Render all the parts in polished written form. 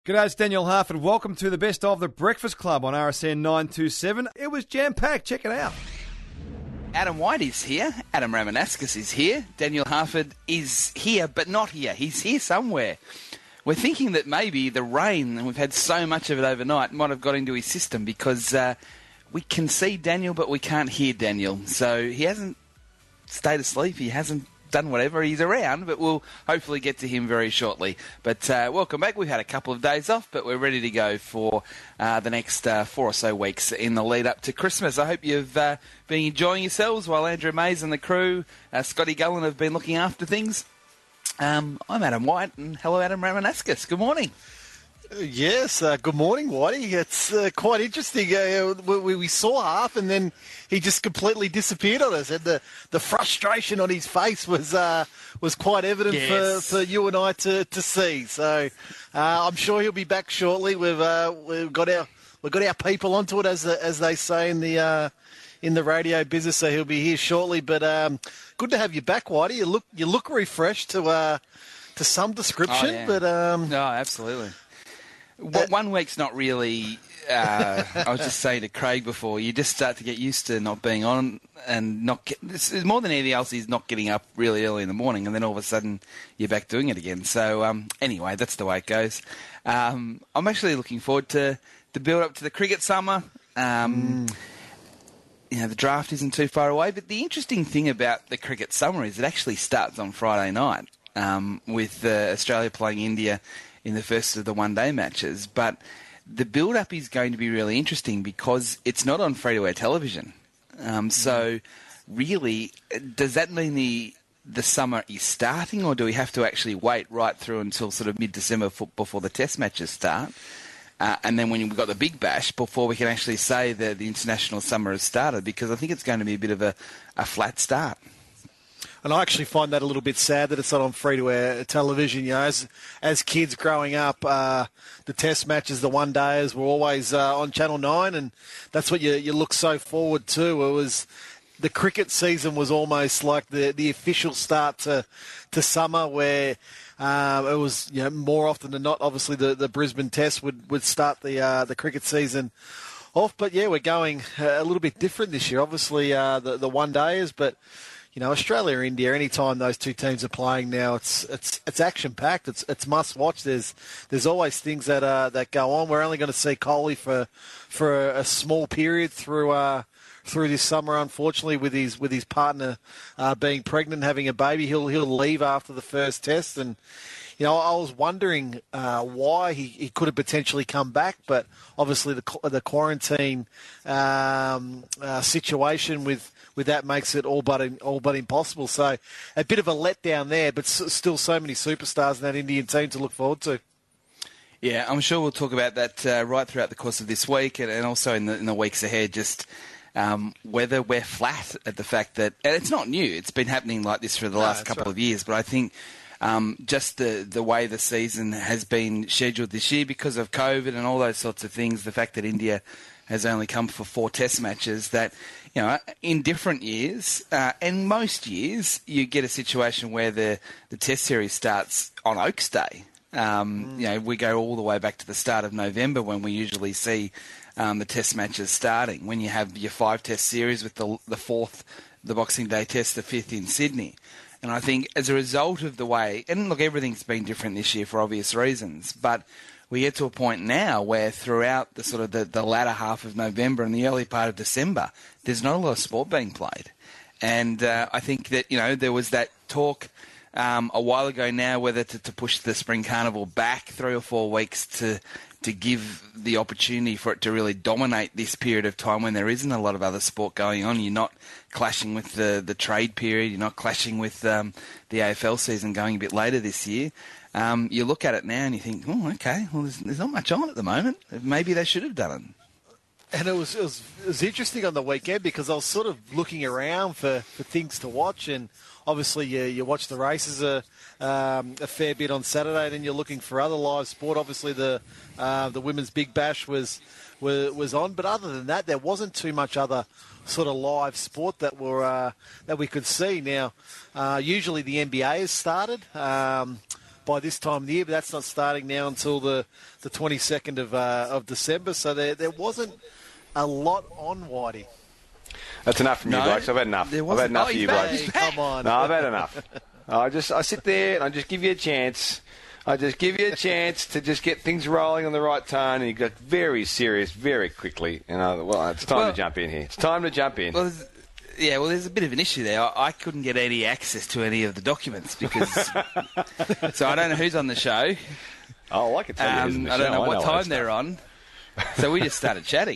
G'day, it's Daniel Harford. Welcome to the best of the Breakfast Club on RSN 927. It was jam-packed. Check it out. Adam White is here. Adam Ramanauskas is here. Daniel Harford is here, but not here. He's here somewhere. We're thinking that maybe the rain, and we've had so much of it overnight, might have got into his system because we can see Daniel, but we can't hear Daniel. So he hasn't stayed asleep. He hasn't done whatever. He's around, but we'll hopefully get to him very shortly. But welcome back. We've had a couple of days off, but we're ready to go for the next 4 or so weeks in the lead up to Christmas. I hope you've been enjoying yourselves while Andrew Mays and the crew, Scotty Gullen, have been looking after things. I'm Adam White, and hello, Adam Ramanauskas. Good morning. Yes, good morning, Whitey. It's quite interesting. We saw half, and then he just completely disappeared on us, and the frustration on his face was quite evident for you and I to see. So I'm sure he'll be back shortly. We've got our people onto it, as they say in the radio business. So he'll be here shortly. But good to have you back, Whitey. You look refreshed to some description. Oh, yeah. But no, absolutely. 1 week's not really, I was just saying to Craig before, you just start to get used to not being on and more than anything else is not getting up really early in the morning, and then all of a sudden you're back doing it again. So anyway, that's the way it goes. I'm actually looking forward to the build up to the cricket summer. The draft isn't too far away, but the interesting thing about the cricket summer is it actually starts on Friday night with Australia playing India in the first of the one-day matches. But the build-up is going to be really interesting because it's not on free-to-air television. So really, does that mean the summer is starting, or do we have to actually wait right through until sort of mid-December before the test matches start? And then when we've got the Big Bash, before we can actually say that the international summer has started, because I think it's going to be a bit of a flat start. And I actually find that a little bit sad that it's not on free-to-air television. You know, as kids growing up, the test matches, the one-dayers were always on Channel 9, and that's what you look so forward to. It was the cricket season was almost like the official start to summer, where it was more often than not. Obviously, the Brisbane Test would start the cricket season off. But yeah, we're going a little bit different this year. Obviously, the one-dayers, but Australia or India, anytime those two teams are playing now, it's action packed. It's must watch. There's always things that go on. We're only going to see Kohli for a small period through this summer, unfortunately, with his partner being pregnant, having a baby. He'll leave after the first test, and I was wondering why he could have potentially come back, but obviously the quarantine situation with that makes it all but impossible. So a bit of a letdown there, but still so many superstars in that Indian team to look forward to. Yeah, I'm sure we'll talk about that right throughout the course of this week and also in the weeks ahead, just whether we're flat at the fact that, and it's not new, it's been happening like this for the last couple of years, but I think just the way the season has been scheduled this year because of COVID and all those sorts of things, the fact that India has only come for 4 test matches, that in different years, and most years, you get a situation where the test series starts on Oaks Day. We go all the way back to the start of November when we usually see the test matches starting, when you have your 5 test series with the 4th, the Boxing Day test, the 5th in Sydney. And I think as a result of the way, and look, everything's been different this year for obvious reasons, but we get to a point now where throughout the sort of the latter half of November and the early part of December, there's not a lot of sport being played. And I think that, there was that talk a while ago now whether to push the Spring Carnival back 3 or 4 weeks to give the opportunity for it to really dominate this period of time when there isn't a lot of other sport going on. You're not clashing with the trade period. You're not clashing with the AFL season going a bit later this year. You look at it now and you think, oh, okay, well, there's not much on at the moment. Maybe they should have done it. And it was interesting on the weekend because I was sort of looking around for things to watch, and obviously you watch the races a fair bit on Saturday, and then you're looking for other live sport. Obviously the Women's Big Bash was on, but other than that, there wasn't too much other sort of live sport that we could see. Now, usually the NBA has started by by this time of the year, but that's not starting now until the 22nd of December. So there wasn't a lot on, Whitey. That's enough from you blokes. I've had enough. I've had enough of you blokes. Come on. No, I've had enough. I sit there and I just give you a chance. I just give you a chance to just get things rolling on the right tone, and you got very serious very quickly. And it's time to jump in here. It's time to jump in. Well, there's a bit of an issue there. I couldn't get any access to any of the documents because... so I don't know who's on the show. Oh, I can tell you who's on the show. I don't know what time they're on. So we just started chatting.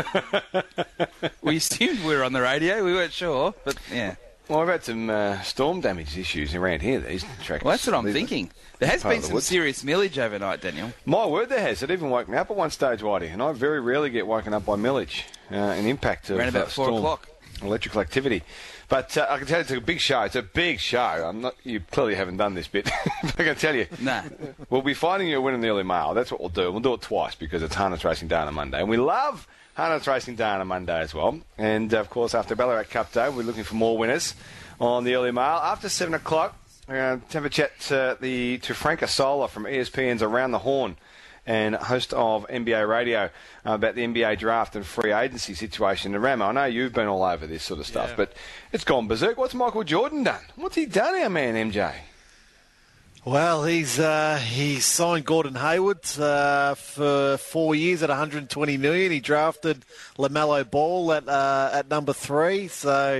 We assumed we were on the radio. We weren't sure, but yeah. Well, we've had some storm damage issues around here, these tracks. Well, that's what I'm thinking. There has been some serious millage overnight, Daniel. My word, there has. It even woke me up at one stage, Whitey, and I very rarely get woken up by millage and impact of around about 4 o'clock. Electrical activity. But I can tell you it's a big show. It's a big show. You clearly haven't done this bit. I can tell you. Nah. We'll be finding you a win in the early mail. That's what we'll do. We'll do it twice because it's Harness Racing Day on a Monday. And we love Harness Racing Day on a Monday as well. And, of course, after Ballarat Cup Day, we're looking for more winners on the early mail. After 7 o'clock, we're going to have a chat to Franca Sola from ESPN's Around the Horn and host of NBA Radio about the NBA draft and free agency situation. And Ramo, I know you've been all over this sort of stuff, but it's gone berserk. What's Michael Jordan done? What's he done, our man, MJ? Well, he's signed Gordon Hayward for 4 years at $120 million. He drafted LaMelo Ball at number 3. So,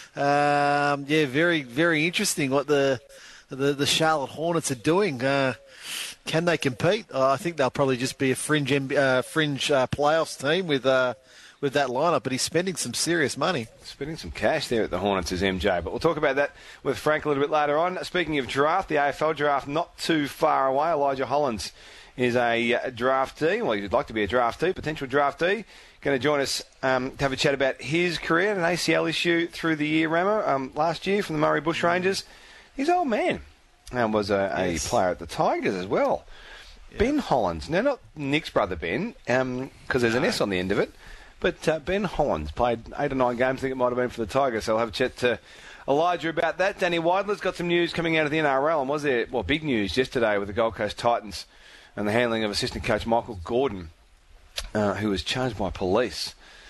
very, very interesting what the Charlotte Hornets are doing. Can they compete? I think they'll probably just be a fringe playoffs team with that lineup. But he's spending some serious money. Spending some cash there at the Hornets is MJ. But we'll talk about that with Frank a little bit later on. Speaking of draft, the AFL draft not too far away. Elijah Hollins is a draftee. Well, he'd like to be a draftee, potential draftee. Going to join us to have a chat about his career, an ACL issue through the year, Ramo, last year from the Murray Bush Rangers. His old man. And was a player at the Tigers as well. Yeah. Ben Hollins. Now, not Nick's brother Ben, because there's an S on the end of it, but Ben Hollins played 8 or 9 games, I think it might have been for the Tigers, so I'll have a chat to Elijah about that. Danny Weidler's got some news coming out of the NRL, and was there, big news yesterday with the Gold Coast Titans and the handling of assistant coach Michael Gordon, who was charged by police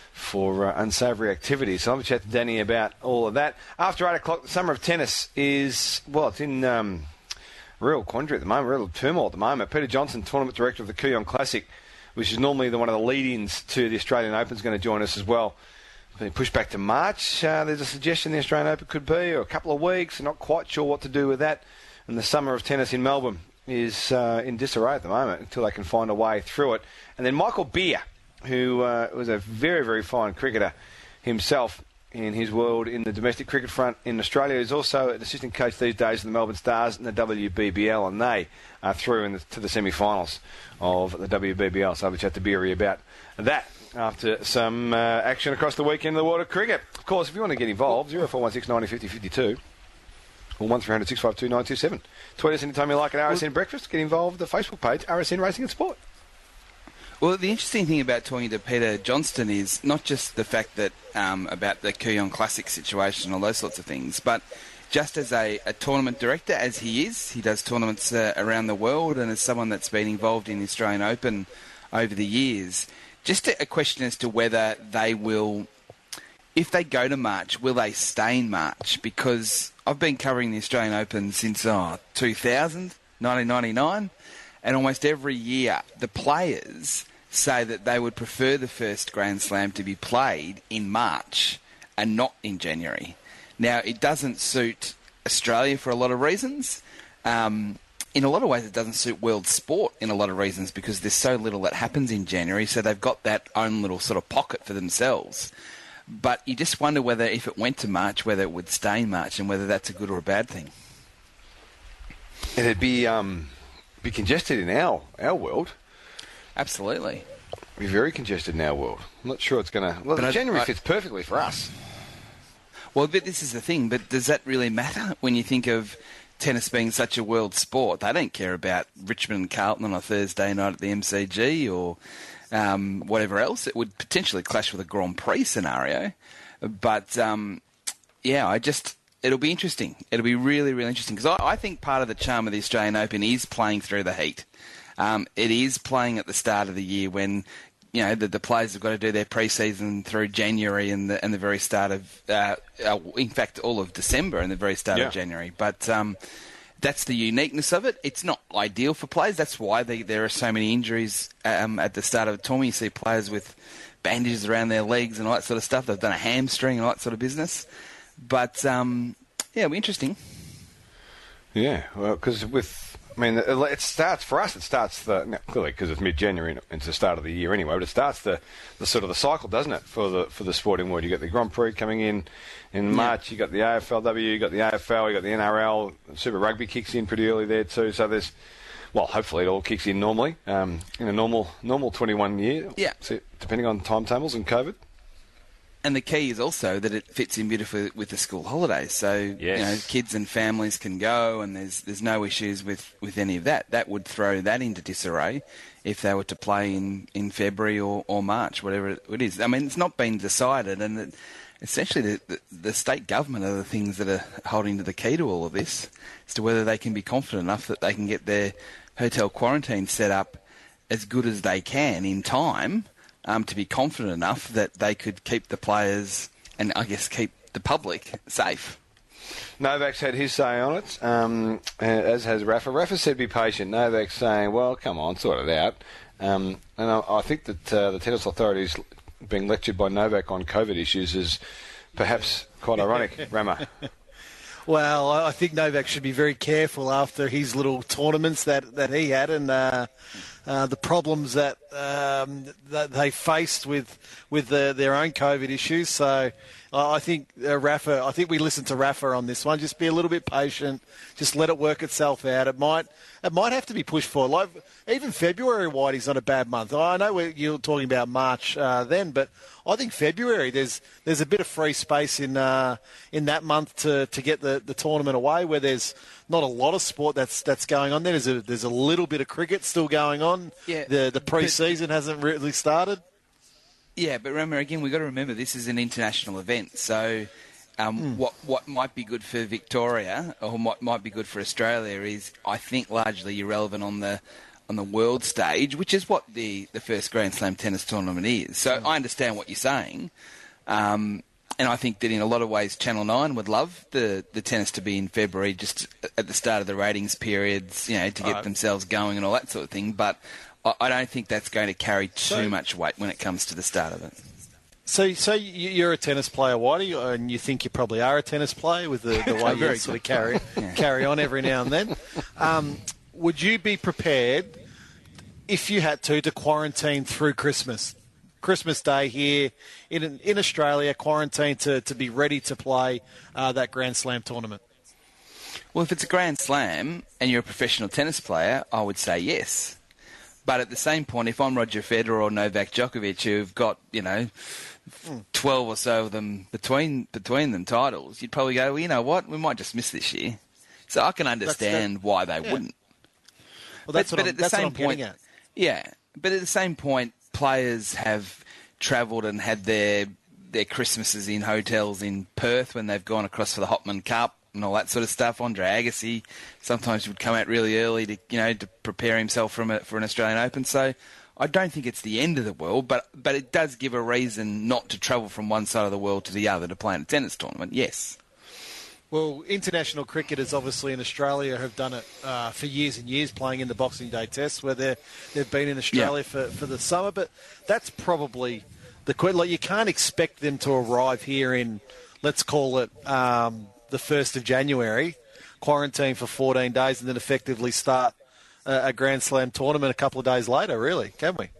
for unsavoury activity. So I'll have a chat to Danny about all of that. After 8 o'clock, the summer of tennis is, it's in real quandary at the moment, real turmoil at the moment. Peter Johnson, tournament director of the Kooyong Classic, which is normally one of the lead-ins to the Australian Open, is going to join us as well. Been pushed back to March. There's a suggestion the Australian Open could be, or a couple of weeks. Not quite sure what to do with that. And the summer of tennis in Melbourne is in disarray at the moment until they can find a way through it. And then Michael Beer, who was a very, very fine cricketer himself in his world in the domestic cricket front in Australia, is also an assistant coach these days of the Melbourne Stars and the WBBL, and they are through to the semi-finals of the WBBL. So I'll have a chat to Beery about that after some action across the weekend in the world of cricket. Of course, if you want to get involved, 0416 90 50 52 or 1300 652 927. Tweet us anytime you like at RSN Breakfast. Get involved with the Facebook page, RSN Racing and Sport. Well, the interesting thing about talking to Peter Johnston is not just the fact that about the Kooyong Classic situation, all those sorts of things, but just as a tournament director, as he is, he does tournaments around the world, and as someone that's been involved in the Australian Open over the years, just a question as to whether they will, if they go to March, will they stay in March? Because I've been covering the Australian Open since 1999, and almost every year the players say that they would prefer the first Grand Slam to be played in March and not in January. Now, it doesn't suit Australia for a lot of reasons. In a lot of ways, it doesn't suit world sport in a lot of reasons because there's so little that happens in January, so they've got that own little sort of pocket for themselves. But you just wonder whether, if it went to March, whether it would stay in March and whether that's a good or a bad thing. It'd be congested in our world. Absolutely. Be very congested in our world. I'm not sure it's going to... Well, January fits perfectly for us. Well, but this is the thing. But does that really matter when you think of tennis being such a world sport? They don't care about Richmond and Carlton on a Thursday night at the MCG or whatever else. It would potentially clash with a Grand Prix scenario. But, It'll be interesting. It'll be really, really interesting because I think part of the charm of the Australian Open is playing through the heat. It is playing at the start of the year when the players have got to do their pre-season through January and the very start of, in fact, all of December and the very start of January. But that's the uniqueness of it. It's not ideal for players. That's why there are so many injuries at the start of the tournament. You see players with bandages around their legs and all that sort of stuff. They've done a hamstring and all that sort of business. But, it'll be interesting. Yeah, well, because it starts, for us, clearly because it's mid-January and it's the start of the year anyway, but it starts the sort of the cycle, doesn't it, for the sporting world? You got the Grand Prix coming in March, you got the AFLW, you got the AFL, you got the NRL, Super Rugby kicks in pretty early there too, so there's, well, hopefully it all kicks in normally, in a normal 21 year, depending on timetables and COVID. And the key is also that it fits in beautifully with the school holidays. So, kids and families can go and there's no issues with any of that. That would throw that into disarray if they were to play in February or March, whatever it is. I mean, it's not been decided, and essentially the state government are the things that are holding to the key to all of this as to whether they can be confident enough that they can get their hotel quarantine set up as good as they can in time to be confident enough that they could keep the players and, I guess, keep the public safe. Novak's had his say on it, as has Rafa. Rafa said be patient. Novak's saying, well, come on, sort it out. And I think that the tennis authorities being lectured by Novak on COVID issues is perhaps quite ironic, Rama. Well, I think Novak should be very careful after his little tournaments that he had and the problems that they faced with their own COVID issues. So I think Rafa. I think we listened to Rafa on this one. Just be a little bit patient. Just let it work itself out. It might have to be pushed forward. Like even February, Whitey's not a bad month. I know you're talking about March then, but I think February there's a bit of free space in that month to get the tournament away, where there's not a lot of sport that's going on there. There's a little bit of cricket still going on. Yeah, the pre-season hasn't really started. Yeah, but remember, again, we've got to remember this is an international event. So what might be good for Victoria or what might be good for Australia is, I think, largely irrelevant on the world stage, which is what the first Grand Slam tennis tournament is. So I understand what you're saying. And I think that in a lot of ways Channel 9 would love the tennis to be in February, just at the start of the ratings periods, to get themselves going and all that sort of thing. But I don't think that's going to carry too much weight when it comes to the start of it. So you're a tennis player, Whitey, and you think you probably are a tennis player with the way you sort of carry on every now and then. Would you be prepared, if you had to quarantine through Christmas Day here in Australia, quarantine to be ready to play that Grand Slam tournament? Well, if it's a Grand Slam and you're a professional tennis player, I would say yes. But at the same point, if I'm Roger Federer or Novak Djokovic, who've got, 12 or so of them between them titles, you'd probably go, well, you know what, we might just miss this year. So I can understand why they wouldn't. Well, that's what I'm getting at. Yeah, but at the same point, players have travelled and had their Christmases in hotels in Perth when they've gone across for the Hopman Cup and all that sort of stuff. Andre Agassi sometimes would come out really early to prepare himself for an Australian Open. So I don't think it's the end of the world, but it does give a reason not to travel from one side of the world to the other to play in a tennis tournament. Yes. Well, international cricketers obviously in Australia have done it for years and years, playing in the Boxing Day Tests, where they've been in Australia for the summer. But that's probably you can't expect them to arrive here in, let's call it the 1st of January, quarantine for 14 days, and then effectively start a Grand Slam tournament a couple of days later, really, can we?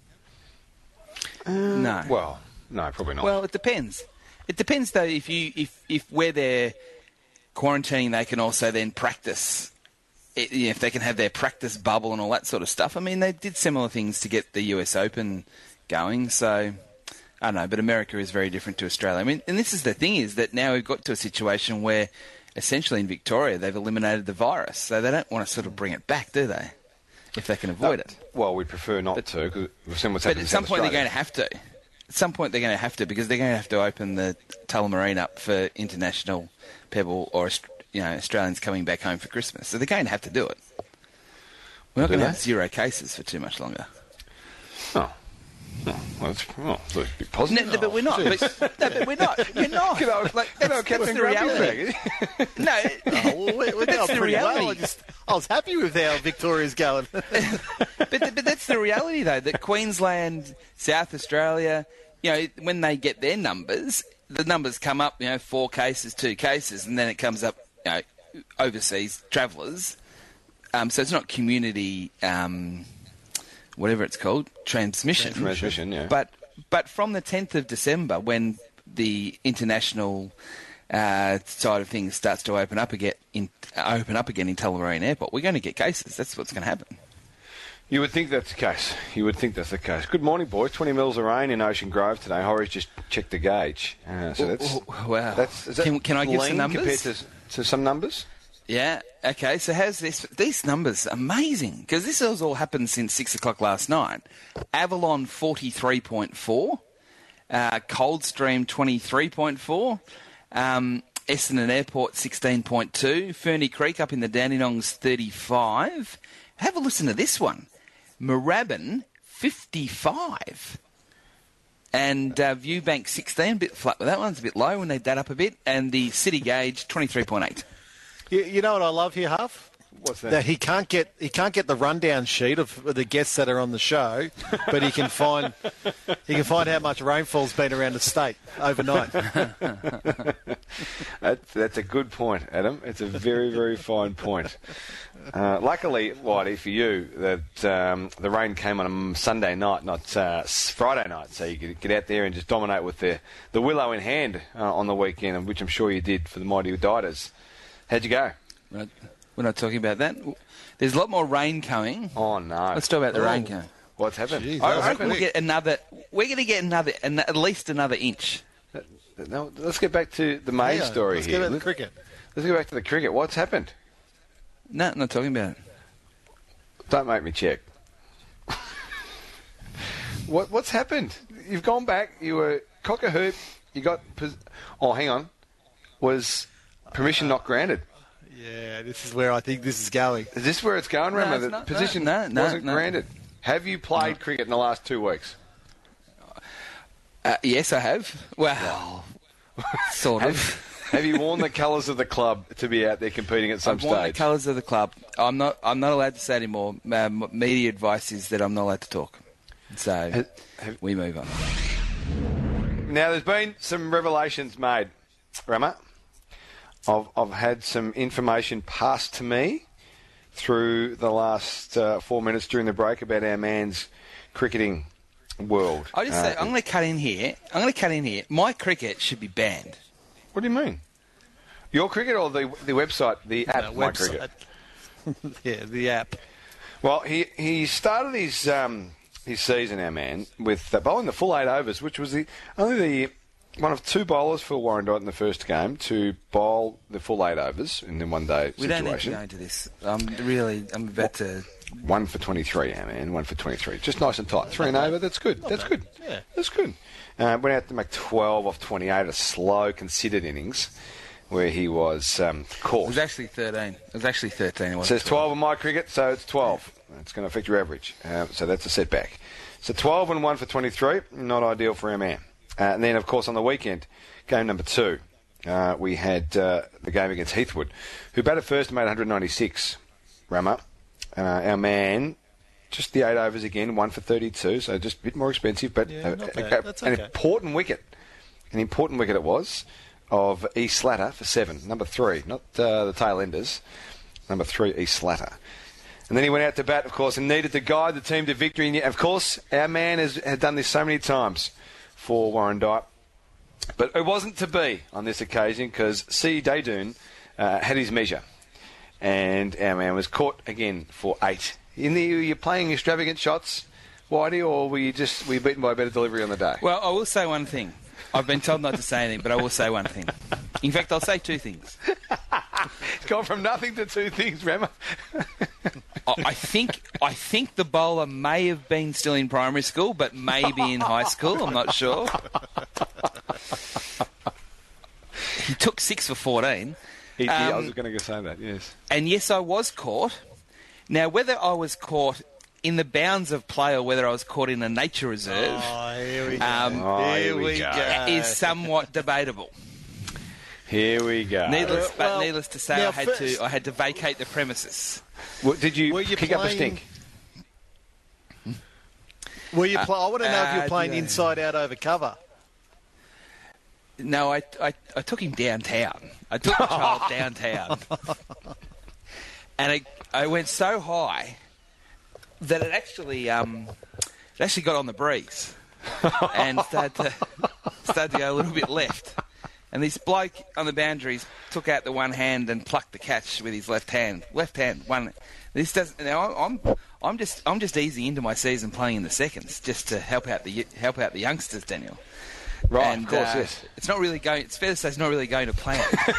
No. Well, no, probably not. Well, it depends. It depends, though, if where they're quarantining, they can also then practice. If they can have their practice bubble and all that sort of stuff. I mean, they did similar things to get the US Open going, so I don't know, but America is very different to Australia. I mean, and this is the thing, is that now we've got to a situation where essentially in Victoria they've eliminated the virus, so they don't want to sort of bring it back, do they? If they can avoid it. Well, we prefer not to, because we've seen what's happened. But at some point they're going to have to. at some point they're going to have to, because they're going to have to open the Tullamarine up for international people or Australians coming back home for Christmas. So they're going to have to do it. We're not going to have 0 cases for too much longer. Oh. Well, it's a bit positive. No, but we're not. But we're not. You're not. That's the reality. No, We're that's the pretty reality. well. I was happy with how Victoria's going. But that's the reality, though, that Queensland, South Australia, when they get their numbers, the numbers come up, 4 cases, 2 cases, and then it comes up, overseas travellers. So it's not community, whatever it's called, transmission. Transmission, yeah. But from the 10th of December, when the international side of things starts to open up again in Tullamarine Airport, we're going to get cases. That's what's going to happen. You would think that's the case. Good morning, boys. 20 mils of rain in Ocean Grove today. Horry's just checked the gauge. So that's wow. Is that Can I give some numbers? compared to some numbers? Yeah. Okay. So how's this? These numbers amazing, because this has all happened since 6 o'clock last night. Avalon 43.4, Coldstream 23.4, Essendon Airport 16.2, Ferny Creek up in the Dandenongs 35. Have a listen to this one. Moorabbin 55. And Viewbank 16, a bit flat with that one. It's a bit low when they dat up a bit. And the city gauge 23.8. You know what I love here, Huff? What's that? That he can't get the rundown sheet of the guests that are on the show, but he can find how much rainfall's been around the state overnight. That's a good point, Adam. It's a very, very fine point. Luckily, Whitey, for you, that the rain came on a Sunday night, not Friday night, so you could get out there and just dominate with the willow in hand on the weekend, which I'm sure you did for the Mighty Diders. How'd you go? We're not talking about that. There's a lot more rain coming. Oh, no. Let's talk about the rain coming. What's happened? Jeez, I reckon we'll get another. We're going to get at least another inch. No, let's get back to the main story let's here. Get back to cricket. Let's go back to the cricket. What's happened? No, not talking about it. Don't make me check. What's happened? You've gone back. You were cock a hoop. You got. Oh, hang on. Was permission not granted? Yeah, this is where I think this is going. Is this where it's going, Rama? The not. position No, wasn't granted. Have you played cricket in the last 2 weeks? Yes, I have. Well, sort of. Have you worn the colours of the club to be out there competing at some I've worn the stage? colours of the club. I'm not allowed to say anymore. Media advice is that I'm not allowed to talk. So we move on. Now, there's been some revelations made, Rama. I've had some information passed to me through the last 4 minutes during the break about our man's cricketing world. I just say I'm going to cut in here. My cricket should be banned. What do you mean? Your cricket or the website, the app, My website. Cricket? Yeah, the app. Well, he started his season, our man, with bowling the full 8 overs, which was only one of 2 bowlers for Warrandyte in the first game to bowl the full 8 overs in the one-day situation. We don't need to go into this. I'm about to... 1 for 23, our man. 1 for 23. Just nice and tight. 3 and over. That's good. That's good. Yeah. That's good. Went out to make 12 off 28, a slow, considered innings where he was caught. It was actually 13. It was actually 13. It It says 12 on My Cricket, so it's 12. It's going to affect your average. So that's a setback. So 12 and 1 for 23. Not ideal for our man. And then, of course, on the weekend, game number 2, we had the game against Heathwood, who batted first and made 196. Rama. Our man, just the 8 overs again, 1 for 32, so just a bit more expensive, but not bad. That's okay. An important wicket it was, of East Slatter for 7, number 3, not the tail enders, number 3, East Slatter. And then he went out to bat, of course, and needed to guide the team to victory. And of course, our man has done this so many times for Warrandyte. But it wasn't to be on this occasion because C. Daydoon had his measure. And our man was caught again for 8. Were you playing extravagant shots, Whitey, or were you beaten by a better delivery on the day? Well, I will say one thing. I've been told not to say anything, but I will say one thing. In fact, I'll say 2 things. It's gone from nothing to 2 things, Rama. I think I think the bowler may have been still in primary school, but maybe in high school. I'm not sure. He took 6 for 14. I was going to say that, yes. And yes, I was caught. Now, whether I was caught in the bounds of play or whether I was caught in a nature reserve Here we go. Here we go. is somewhat debatable. Here we go. Needless to say, now I had to vacate the premises. Did you pick up a stink? Were you? I want to know if you're playing yeah. inside out over cover. No, I took him downtown. I took the child downtown. And I went so high that it actually got on the breeze and started to go a little bit left. And this bloke on the boundaries took out the one hand and plucked the catch with his left hand. One. This does now. I'm just easing into my season playing in the seconds just to help out the youngsters, Daniel. Right, and, of course, yes. It's not really going. It's fair to say it's not really going to plan.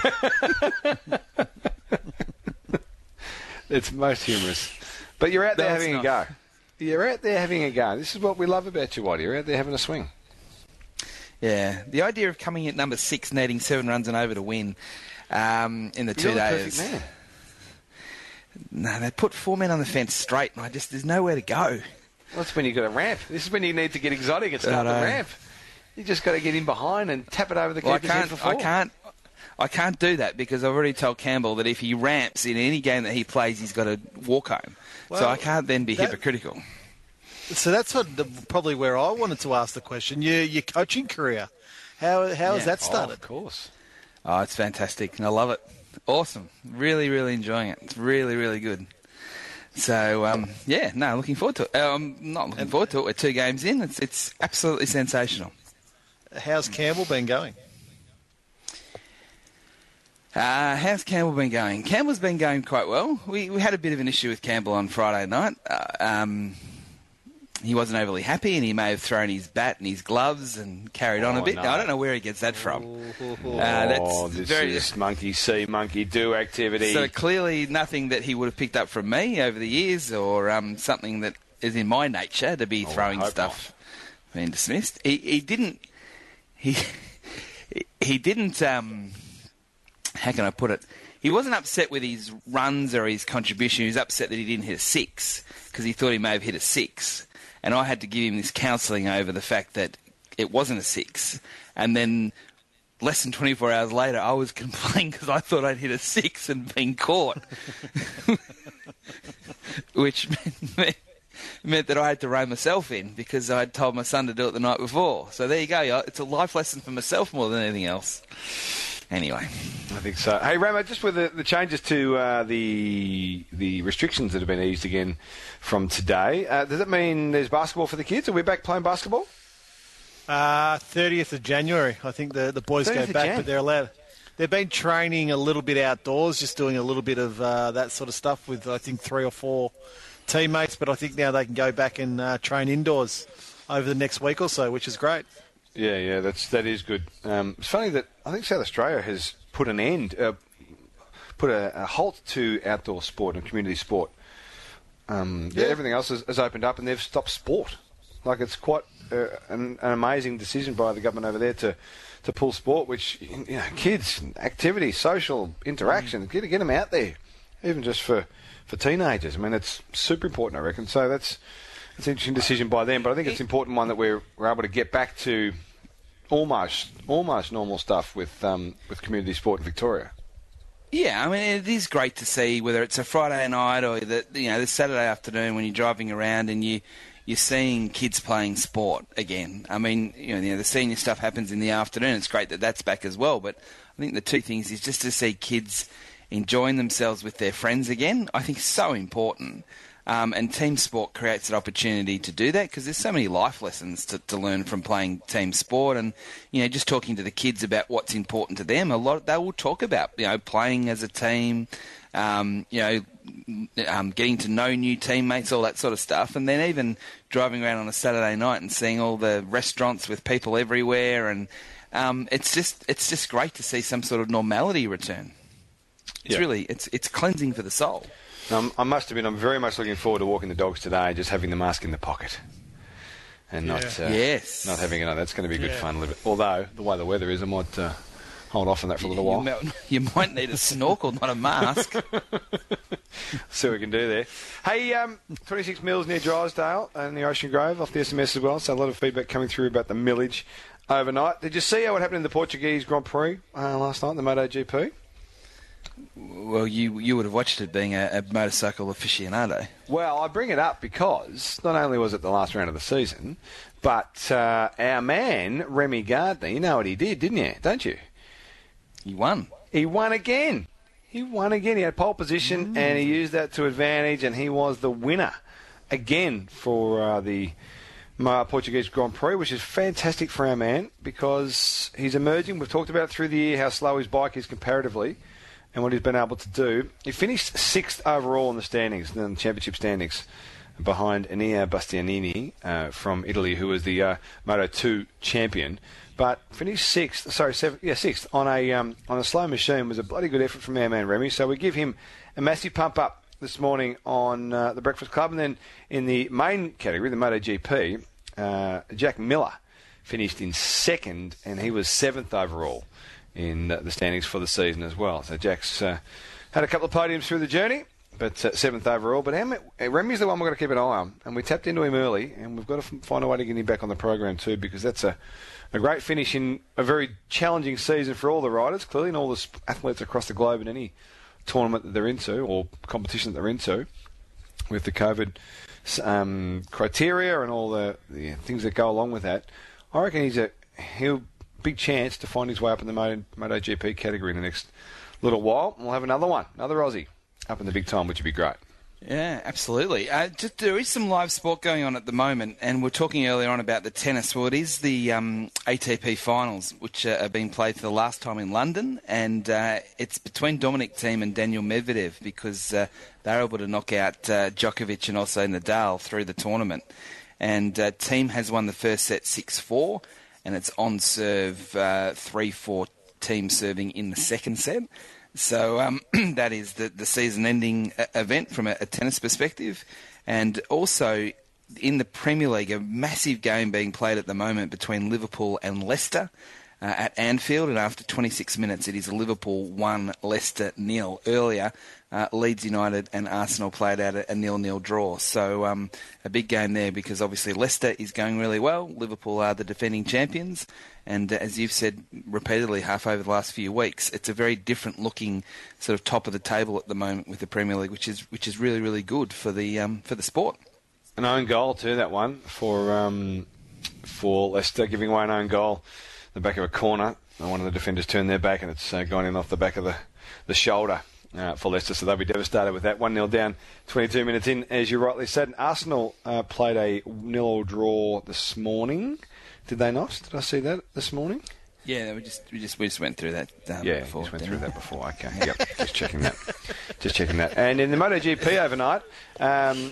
It's most humorous. But you're out there having a go. You're out there having a go. This is what we love about you, Whitey. You're out there having a swing. Yeah, the idea of coming at number 6, needing 7 runs and over to win in the 2 days. Perfect man. No, they put 4 men on the fence straight, and there's nowhere to go. Well, that's when you've got a ramp. This is when you need to get exotic and start the ramp. You just got to get in behind and tap it over the keeper's head for 4. I can't do that because I've already told Campbell that if he ramps in any game that he plays, he's got to walk home. Well, so I can't then be hypocritical. So that's probably where I wanted to ask the question. Your coaching career, how has that started? Of course. Oh, it's fantastic, and I love it. Awesome. Really, really enjoying it. It's really, really good. So, looking forward to it. I'm not looking forward to it. We're 2 games in. It's absolutely sensational. How's Campbell been going? How's Campbell been going? Campbell's been going quite well. We had a bit of an issue with Campbell on Friday night. He wasn't overly happy, and he may have thrown his bat and his gloves and carried on a bit. No. Now, I don't know where he gets that from. This is monkey see, monkey do activity. So clearly nothing that he would have picked up from me over the years, or something that is in my nature to be throwing stuff being dismissed. He didn't. How can I put it? He wasn't upset with his runs or his contribution. He was upset that he didn't hit a 6 because he thought he may have hit a 6. And I had to give him this counselling over the fact that it wasn't a 6. And then less than 24 hours later, I was complaining because I thought I'd hit a 6 and been caught. Which meant that I had to rein myself in because I had told my son to do it the night before. So there you go. It's a life lesson for myself more than anything else. Anyway. I think so. Hey, Ramo, just with the changes to the restrictions that have been eased again from today, does that mean there's basketball for the kids? Are we back playing basketball? 30th of January. I think the boys go back, but they're allowed. They've been training a little bit outdoors, just doing a little bit of that sort of stuff with, I think, 3 or 4 teammates. But I think now they can go back and train indoors over the next week or so, which is great. Yeah, that is good. It's funny that I think South Australia has put an end, put a halt to outdoor sport and community sport. Everything else has opened up, and they've stopped sport. Like, it's quite an amazing decision by the government over there to pull sport, which, kids, activity, social interaction, get them out there, even just for teenagers. I mean, it's super important, I reckon. So that's an interesting decision by them, but I think it's an important one that we're able to get back to almost normal stuff with community sport in Victoria. Yeah, I mean, it is great to see whether it's a Friday night or the Saturday afternoon when you're driving around and you're seeing kids playing sport again. I mean, the senior stuff happens in the afternoon. It's great that that's back as well. But I think the two things is just to see kids enjoying themselves with their friends again. I think so important. And team sport creates an opportunity to do that because there's so many life lessons to learn from playing team sport, and just talking to the kids about what's important to them. A lot they will talk about playing as a team, getting to know new teammates, all that sort of stuff, and then even driving around on a Saturday night and seeing all the restaurants with people everywhere, and it's just great to see some sort of normality return. It's really it's cleansing for the soul. I must admit, I'm very much looking forward to walking the dogs today, just having the mask in the pocket. And not having it on. That's going to be good fun a little bit. Although, the way the weather is, I might hold off on that for a little while. You might need a snorkel, not a mask. See what we can do there. Hey, 26 mils near Drysdale and the Ocean Grove off the SMS as well, so a lot of feedback coming through about the millage overnight. Did you see what happened in the Portuguese Grand Prix last night, the MotoGP? Well, you would have watched it being a motorcycle aficionado. Well, I bring it up because not only was it the last round of the season, but our man, Remy Gardner, you know what he did, didn't you? Don't you? He won. He won again. He had pole position and he used that to advantage, and he was the winner again for the Portuguese Grand Prix, which is fantastic for our man because he's emerging. We've talked about it through the year, how slow his bike is comparatively and what he's been able to do. He finished 6th overall in the standings, in the championship standings, behind Enea Bastianini from Italy, who was the Moto2 champion. But finished 6th on a slow machine. It was a bloody good effort from our man Remy. So we give him a massive pump up this morning on the Breakfast Club. And then in the main category, the MotoGP, Jack Miller finished in 2nd, and he was 7th overall in the standings for the season as well. So Jack's had a couple of podiums through the journey, but 7th overall. But Remy's the one we've got to keep an eye on. And we tapped into him early, and we've got to find a way to get him back on the program too, because that's a great finish in a very challenging season for all the riders, clearly, and all the athletes across the globe in any tournament that they're into or competition that they're into, with the COVID criteria and all the things that go along with that. I reckon he's a big chance to find his way up in the MotoGP category in the next little while. We'll have another Aussie up in the big time, which would be great. Yeah, absolutely. There is some live sport going on at the moment, and we're talking earlier on about the tennis. Well, it is the ATP Finals, which are being played for the last time in London, and it's between Dominic Thiem and Daniel Medvedev because they're able to knock out Djokovic and also Nadal through the tournament. And Thiem has won the first set 6-4, and it's on serve 3-4 Thiem serving in the second set. So that is the season-ending event from a tennis perspective. And also in the Premier League, a massive game being played at the moment between Liverpool and Leicester at Anfield. And after 26 minutes, it is Liverpool 1, Leicester 0. Earlier, Leeds United and Arsenal played out a 0-0 draw. So a big game there because obviously Leicester is going really well. Liverpool are the defending champions. And as you've said repeatedly half over the last few weeks, it's a very different looking sort of top of the table at the moment with the Premier League, which is really, really good for the sport. An own goal too, that one for Leicester, giving away an own goal in the back of a corner. One of the defenders turned their back and it's gone in off the back of the shoulder for Leicester, so they'll be devastated with that. 1-0 down, 22 minutes in, as you rightly said. Arsenal played a 0 draw this morning. Did they not? Did I see that this morning? Yeah, we just went through that. Before. Just went through that before. Okay, yep, just checking that. And in the MotoGP overnight, that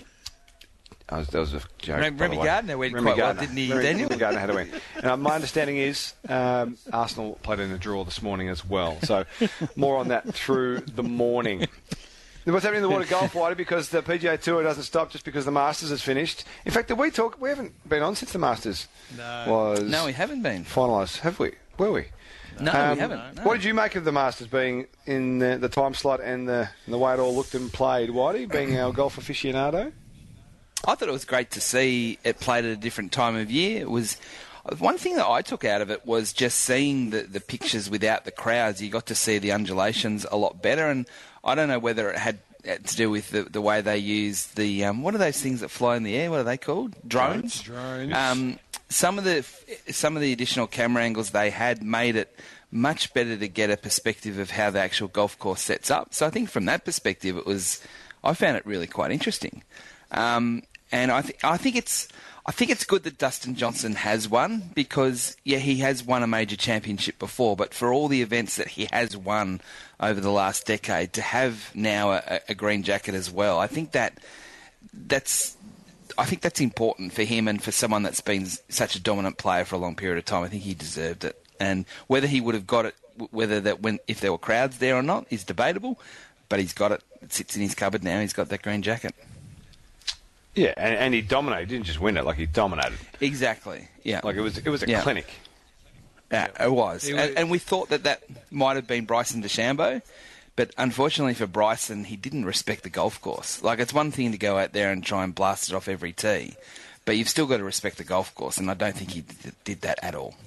was a joke. Remy Gardner went quite well, didn't he, Daniel? Remy Gardner had to win. And my understanding is Arsenal played in a draw this morning as well. So more on that through the morning. What's happening in the water golf, Whitey, because the PGA Tour doesn't stop just because the Masters is finished. In fact, did we talk? We haven't been on since the Masters No, we haven't been finalised, have we? Were we? No, we haven't. No. What did you make of the Masters being in the time slot and the way it all looked and played, Whitey, being our golf aficionado? I thought it was great to see it played at a different time of year. It was one thing that I took out of it was just seeing the pictures without the crowds. You got to see the undulations a lot better, and I don't know whether it had to do with the way they use the what are those things that fly in the air? What are they called? Drones. Some of the additional camera angles they had made it much better to get a perspective of how the actual golf course sets up. So I think from that perspective, I found it really quite interesting. And I think it's good that Dustin Johnson has won because, he has won a major championship before, but for all the events that he has won over the last decade, to have now a green jacket as well, I think that's important for him and for someone that's been such a dominant player for a long period of time. I think he deserved it. And whether he would have got it, if there were crowds there or not, is debatable. but he's got it. It sits in his cupboard now. He's got that green jacket. Yeah, and he dominated. He didn't just win it, like he dominated. Exactly, yeah. Like it was a clinic. Yeah, it was. And we thought that might have been Bryson DeChambeau, but unfortunately for Bryson, he didn't respect the golf course. Like, it's one thing to go out there and try and blast it off every tee, but you've still got to respect the golf course, and I don't think he did that at all.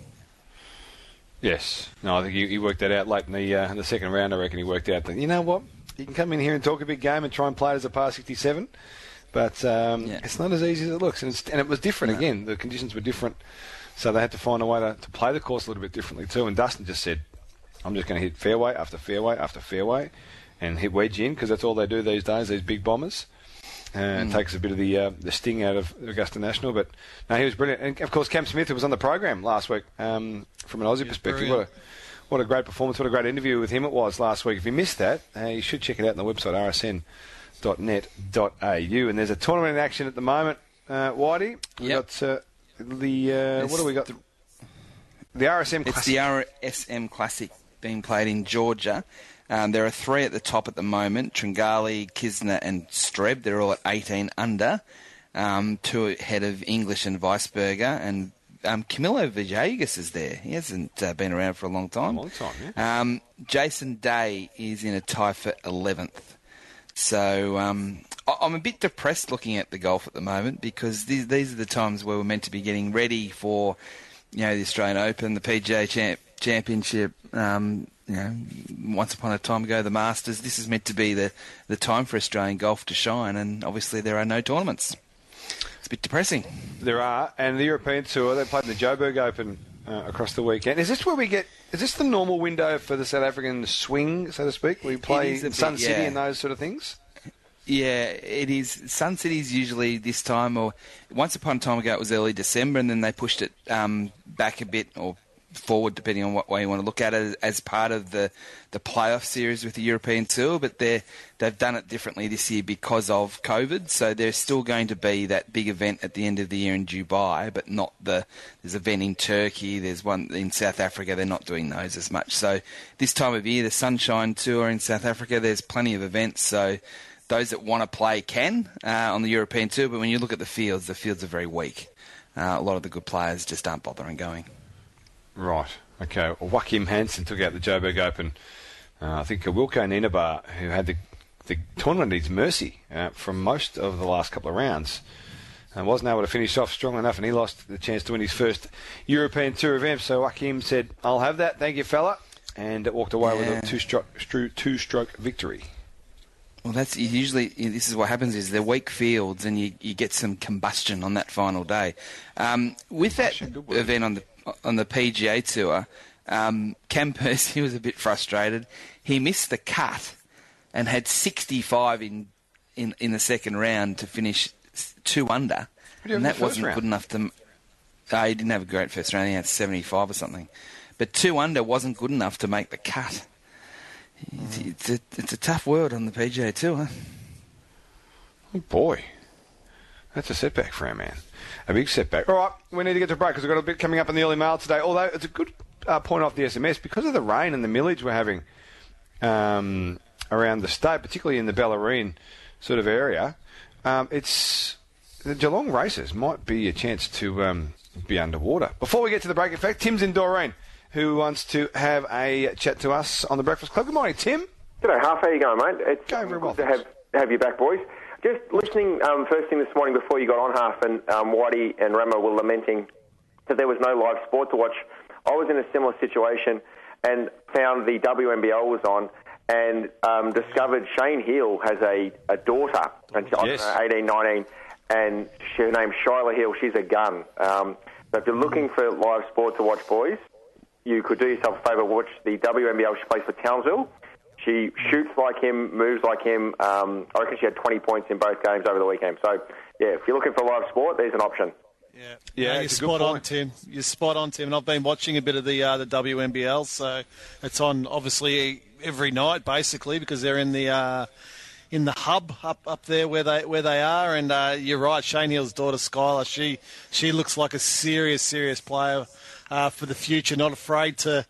Yes. No, I think he worked that out late in the second round. I reckon he worked out that, you know what, you can come in here and talk a big game and try and play it as a par 67, but it's not as easy as it looks. And it was different again. The conditions were different, so they had to find a way to play the course a little bit differently too. And Dustin just said, I'm just going to hit fairway after fairway after fairway and hit wedge in, because that's all they do these days, these big bombers. It takes a bit of the sting out of Augusta National. But no, he was brilliant. And, of course, Cam Smith, who was on the program last week, from an Aussie perspective, what a great performance, what a great interview with him it was last week. If you missed that, you should check it out on the website, rsn.net.au. And there's a tournament in action at the moment, Whitey. We've got what do we got? The RSM Classic. It's the RSM Classic being played in Georgia. There are 3 at the top at the moment, Tringali, Kisner and Streb. They're all at 18 under, 2 ahead of English and Weisberger. And Camilo Villegas is there. He hasn't been around for a long time. Jason Day is in a tie for 11th. So I'm a bit depressed looking at the golf at the moment, because these are the times where we're meant to be getting ready for, the Australian Open, the PGA Championship, once upon a time ago, the Masters. This is meant to be the time for Australian golf to shine, and obviously there are no tournaments. It's a bit depressing. There are, and the European Tour, they played in the Joburg Open across the weekend. Is this the normal window for the South African swing, so to speak? We play in Sun City and those sort of things? Yeah, it is. Sun City's usually this time, or once upon a time ago it was early December, and then they pushed it back a bit, or forward, depending on what way you want to look at it, as part of the playoff series with the European Tour. But they've done it differently this year because of COVID. So there's still going to be that big event at the end of the year in Dubai, but not there's an event in Turkey, there's one in South Africa. They're not doing those as much. So this time of year, the Sunshine Tour in South Africa, there's plenty of events. So those that want to play can on the European Tour. But when you look at the fields are very weak. A lot of the good players just aren't bothering going. Right. Okay. Well, Joachim Hansen took out the Joburg Open. I think Wilco Nienaber, who had the tournament at his mercy from most of the last couple of rounds, wasn't able to finish off strong enough, and he lost the chance to win his first European Tour event. So Joachim said, I'll have that. Thank you, fella. And walked away with a two-stroke victory. Well, that's usually, this is what happens, is they're weak fields and you get some combustion on that final day. With that event on the PGA Tour, Cam Percy was a bit frustrated. He missed the cut and had 65 in the second round to finish 2 under. And that wasn't good enough to... he didn't have a great first round. He had 75 or something. But 2 under wasn't good enough to make the cut. It's a tough world on the PGA Tour. Oh, boy. That's a setback for our man. A big setback. All right, we need to get to break because we've got a bit coming up in the early mail today. Although it's a good point off the SMS, because of the rain and the millage we're having around the state, particularly in the Bellarine sort of area, it's the Geelong races might be a chance to be underwater. Before we get to the break, in fact, Tim's in Doreen, who wants to have a chat to us on the Breakfast Club. Good morning, Tim. G'day, Huff. How you going, mate? It's going very well. Good to have you back, boys. Just listening first thing this morning before you got on, Huff, and Whitey and Ramo were lamenting that there was no live sport to watch. I was in a similar situation and found the WNBL was on and discovered Shane Heal has a daughter, Yes. 18, 19, and her name's Shyla Heal. She's a gun. So if you're looking for live sport to watch, boys, you could do yourself a favour, watch the WNBL. She plays for Townsville. She shoots like him, moves like him. I reckon she had 20 points in both games over the weekend. So, yeah, if you're looking for live sport, there's an option. Yeah, you're spot on, Tim. You're spot on, Tim. And I've been watching a bit of the WNBL, so it's on obviously every night basically because they're in the hub up there where they are. And you're right, Shane Heal's daughter Skylar, she looks like a serious player for the future. Not afraid to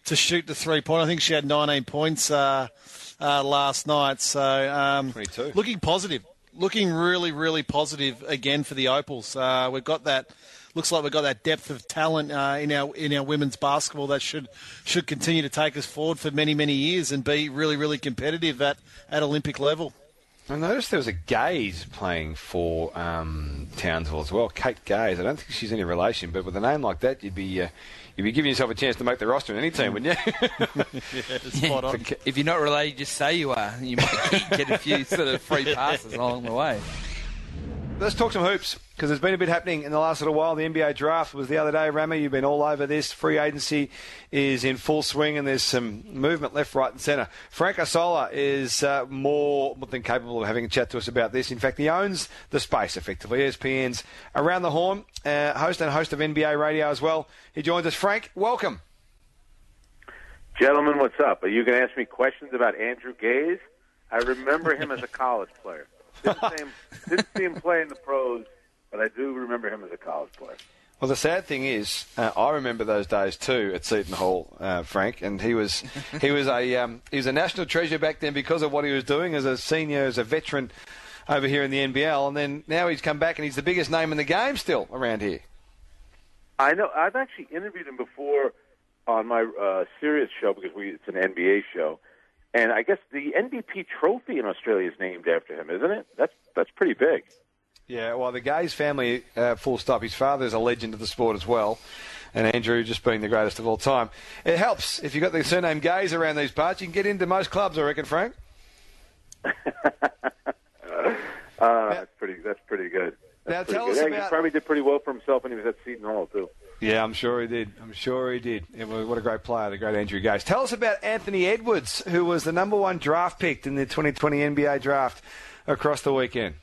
shoot the 3-point. I think she had 19 points last night. So 22. Looking positive. Looking really, really positive again for the Opals. We've got that. Looks like we've got that depth of talent in our women's basketball that should continue to take us forward for many, many years and be really, really competitive at Olympic level. I noticed there was a Gaze playing for Townsville as well, Kate Gaze. I don't think she's any relation, but with a name like that, you'd be giving yourself a chance to make the roster in any team, wouldn't you? Spot on. If you're not related, just say you are. You might get a few sort of free passes along the way. Let's talk some hoops, because there's been a bit happening in the last little while. The NBA draft was the other day. Rama, you've been all over this. Free agency is in full swing, and there's some movement left, right and centre. Frank Isola is more than capable of having a chat to us about this. In fact, he owns the space, effectively. ESPN's Around the Horn, host of NBA Radio as well. He joins us. Frank, welcome. Gentlemen, what's up? Are you going to ask me questions about Andrew Gaze? I remember him as a college player. Didn't see him play in the pros, but I do remember him as a college player. Well, the sad thing is, I remember those days too at Seton Hall, Frank, and he was a national treasure back then because of what he was doing as a senior, as a veteran over here in the NBL, and then now he's come back and he's the biggest name in the game still around here. I know. I've actually interviewed him before on my Sirius show because it's an NBA show. And I guess the NBP trophy in Australia is named after him, isn't it? That's pretty big. Yeah, well, the Gaze family, full stop. His father's a legend of the sport as well, and Andrew just being the greatest of all time. It helps. If you've got the surname Gaze around these parts, you can get into most clubs, I reckon, Frank. That's pretty good. Tell us about... He probably did pretty well for himself when he was at Seton Hall, too. Yeah, I'm sure he did. Yeah, well, what a great player, the great Andrew Gaze. Tell us about Anthony Edwards, who was the number 1 draft pick in the 2020 NBA draft across the weekend.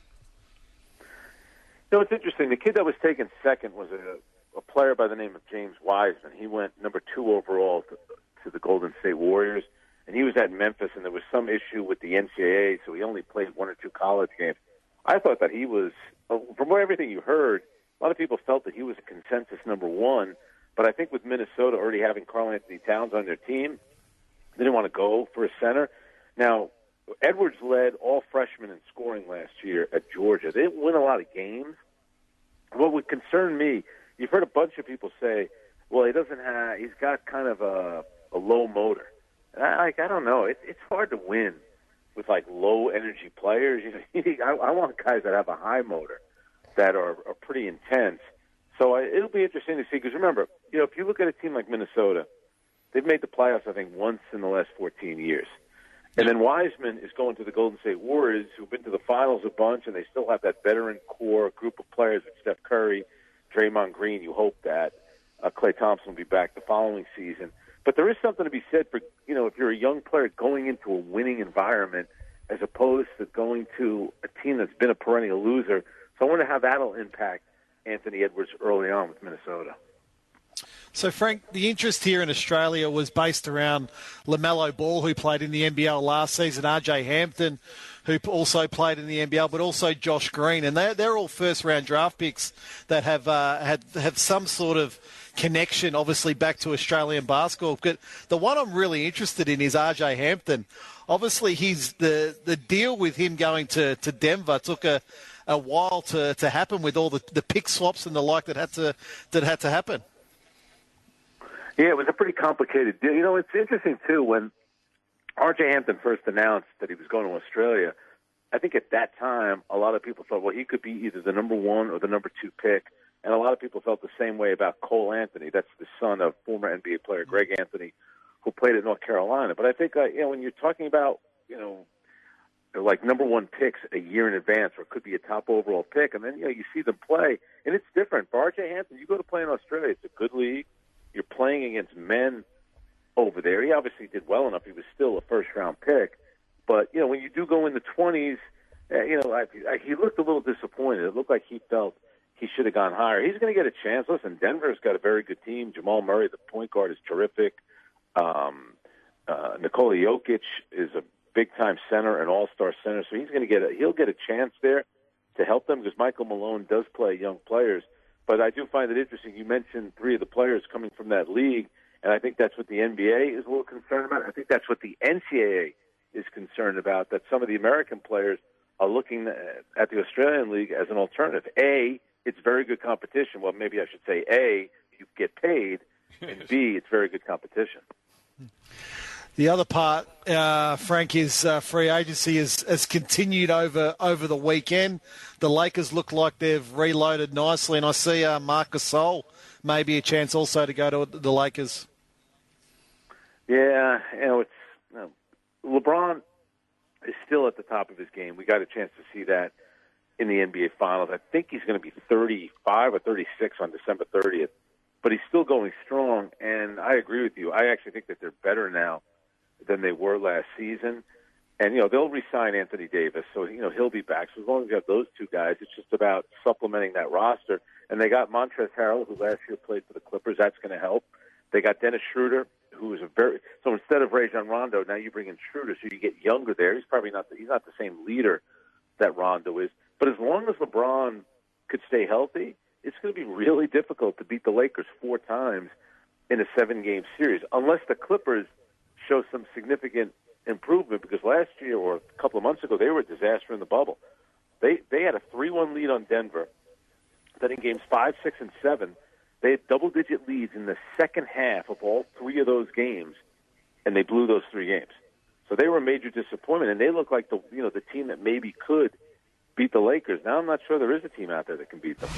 No, it's interesting. The kid that was taken second was a player by the name of James Wiseman. He went number 2 overall to the Golden State Warriors, and he was at Memphis, and there was some issue with the NCAA, so he only played 1 or 2 college games. I thought that he was, from everything you heard, a lot of people felt that he was a consensus number 1, but I think with Minnesota already having Karl-Anthony Towns on their team, they didn't want to go for a center. Now, Edwards led all freshmen in scoring last year at Georgia. They didn't win a lot of games. What would concern me, you've heard a bunch of people say, well, he's got kind of a low motor. And I don't know. It's hard to win with, low-energy players. I want guys that have a high motor, that are pretty intense. So it'll be interesting to see, because remember, if you look at a team like Minnesota, they've made the playoffs, I think, once in the last 14 years. And then Wiseman is going to the Golden State Warriors, who've been to the finals a bunch, and they still have that veteran core group of players with Steph Curry, Draymond Green. You hope that Klay Thompson will be back the following season. But there is something to be said for, if you're a young player going into a winning environment as opposed to going to a team that's been a perennial loser. So I wonder how that'll impact Anthony Edwards early on with Minnesota. So, Frank, the interest here in Australia was based around LaMelo Ball, who played in the NBL last season, RJ Hampton, who also played in the NBL, but also Josh Green. And they're all first-round draft picks that have some sort of connection, obviously, back to Australian basketball. But the one I'm really interested in is RJ Hampton. Obviously, the deal with him going to Denver took a while to happen with all the pick swaps and the like that had to happen. Yeah, it was a pretty complicated deal. It's interesting, too, when R.J. Hampton first announced that he was going to Australia, I think at that time a lot of people thought, well, he could be either the number 1 or the number 2 pick, and a lot of people felt the same way about Cole Anthony. That's the son of former NBA player Greg Anthony, who played at North Carolina. But I think, when you're talking about, like number 1 picks a year in advance, or it could be a top overall pick, and then, you see them play, and it's different. For R.J. Hampton, you go to play in Australia, it's a good league. You're playing against men over there. He obviously did well enough. He was still a first-round pick. But, when you do go in the 20s, he looked a little disappointed. It looked like he felt he should have gone higher. He's going to get a chance. Listen, Denver's got a very good team. Jamal Murray, the point guard, is terrific. Nikola Jokic is a big-time center, an all-star center. So he'll get a chance there to help them, because Michael Malone does play young players. But I do find it interesting. You mentioned 3 of the players coming from that league. And I think that's what the NBA is a little concerned about. I think that's what the NCAA is concerned about, that some of the American players are looking at the Australian League as an alternative. A, it's very good competition. Well, maybe I should say A, you get paid, and B, it's very good competition. The other part, Frank, is free agency has continued over the weekend. The Lakers look like they've reloaded nicely, and I see Marc Gasol maybe a chance also to go to the Lakers. Yeah, LeBron is still at the top of his game. We got a chance to see that in the NBA Finals. I think he's going to be 35 or 36 on December 30th, but he's still going strong, and I agree with you. I actually think that they're better now than they were last season. And, they'll re-sign Anthony Davis, so, he'll be back. So as long as you have those two guys, it's just about supplementing that roster. And they got Montrezl Harrell, who last year played for the Clippers. That's going to help. They got Dennis Schroeder, who is so instead of Rajon Rondo, now you bring in Schroeder, so you get younger there. He's probably not the same leader that Rondo is. But as long as LeBron could stay healthy, it's going to be really difficult to beat the Lakers 4 times in a 7-game series, unless the Clippers show some significant improvement, because last year or a couple of months ago, they were a disaster in the bubble. They had a 3-1 lead on Denver. Then in games 5, 6, and 7, they had double-digit leads in the second half of all 3 of those games, and they blew those 3 games. So they were a major disappointment, and they look like the team that maybe could beat the Lakers. Now I'm not sure there is a team out there that can beat them.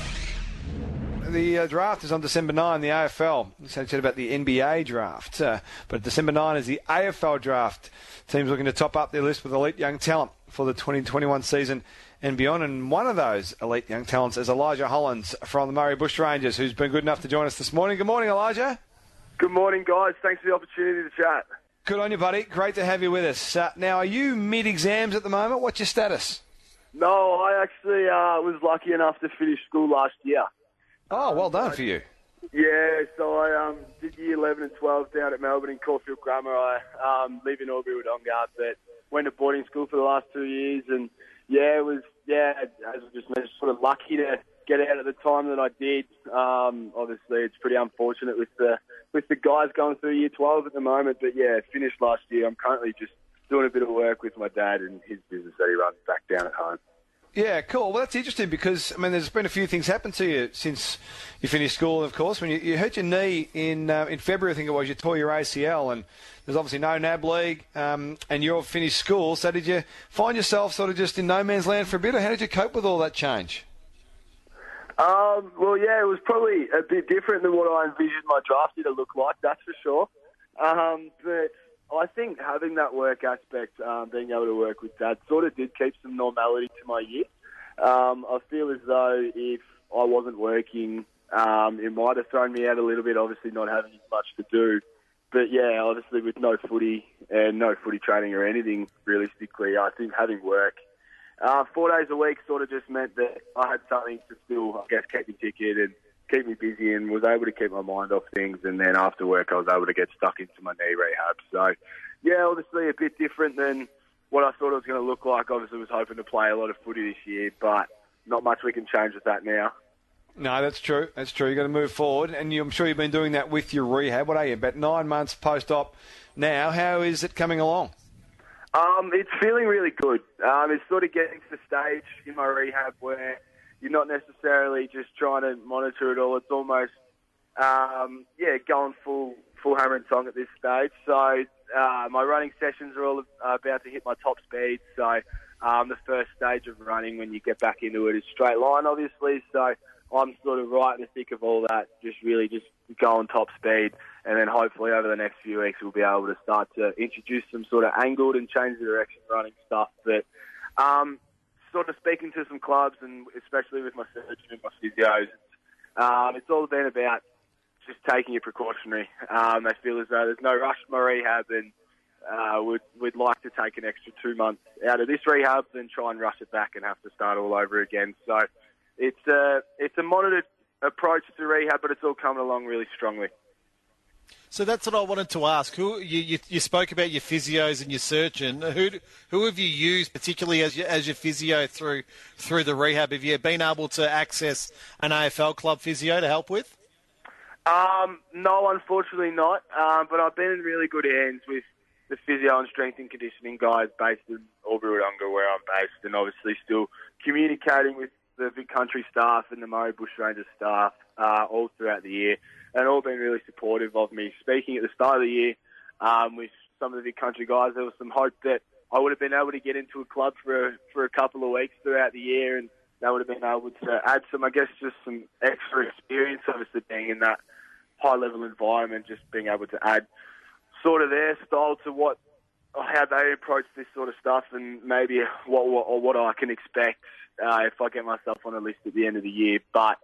The draft is on December 9, the AFL. You said about the NBA draft, but December 9 is the AFL draft. Teams looking to top up their list with elite young talent for the 2021 season and beyond. And one of those elite young talents is Elijah Hollins from the Murray Bushrangers, who's been good enough to join us this morning. Good morning, Elijah. Good morning, guys. Thanks for the opportunity to chat. Good on you, buddy. Great to have you with us. Now, are you mid-exams at the moment? What's your status? No, I actually was lucky enough to finish school last year. Oh, well done for you. Yeah, so I did year 11 and 12 down at Melbourne in Caulfield Grammar. I live in Albury Wodonga, but went to boarding school for the last 2 years, and as I just mentioned, sort of lucky to get out at the time that I did. Obviously, it's pretty unfortunate with the guys going through year 12 at the moment, but yeah, finished last year. I'm currently just doing a bit of work with my dad and his business that he runs back down at home. Yeah, cool. Well, that's interesting because, there's been a few things happen to you since you finished school, of course. When you hurt your knee in February, I think it was, you tore your ACL, and there's obviously no NAB league, and you're finished school. So did you find yourself sort of just in no man's land for a bit, or how did you cope with all that change? Well, yeah, it was probably a bit different than what I envisioned my draft to look like, that's for sure. But I think having that work aspect, being able to work with Dad, sort of did keep some normality to my year. I feel as though if I wasn't working, it might have thrown me out a little bit, obviously not having much to do. But yeah, obviously with no footy and no footy training or anything, realistically, I think having work 4 days a week sort of just meant that I had something to still, I guess, keep me ticketed and keep me busy, and was able to keep my mind off things. And then after work, I was able to get stuck into my knee rehab. So, yeah, obviously a bit different than what I thought it was going to look like. Obviously, was hoping to play a lot of footy this year, but not much we can change with that now. No, that's true. That's true. You've got to move forward, and I'm sure you've been doing that with your rehab. What are you, about 9 months post-op now? How is it coming along? It's feeling really good. It's sort of getting to the stage in my rehab where you're not necessarily just trying to monitor it all. It's almost, going full hammer and tongue at this stage. So my running sessions are all about to hit my top speed. So the first stage of running when you get back into it is straight line, obviously. So I'm sort of right in the thick of all that, just going top speed. And then hopefully over the next few weeks we'll be able to start to introduce some sort of angled and change the direction running stuff. But sort of speaking to some clubs, and especially with my surgeon and my physios, it's all been about just taking it precautionary. They feel as though there's no rush to my rehab, and we'd like to take an extra 2 months out of this rehab than try and rush it back and have to start all over again. So it's a monitored approach to rehab, but it's all coming along really strongly. So that's what I wanted to ask. Who you spoke about your physios and your surgeon. Who have you used, particularly as your physio through the rehab? Have you been able to access an AFL club physio to help with? No, unfortunately not. But I've been in really good hands with the physio and strength and conditioning guys based in Albury-Wodonga, where I'm based, and obviously still communicating with the Vic Country staff and the Murray Bushrangers staff all throughout the year, and all been really supportive of me. Speaking at the start of the year with some of the Vic Country guys, there was some hope that I would have been able to get into a club for a couple of weeks throughout the year, and they would have been able to add some, I guess, just some extra experience, obviously being in that high-level environment, just being able to add sort of their style to how they approach this sort of stuff, and maybe what I can expect if I get myself on a list at the end of the year. But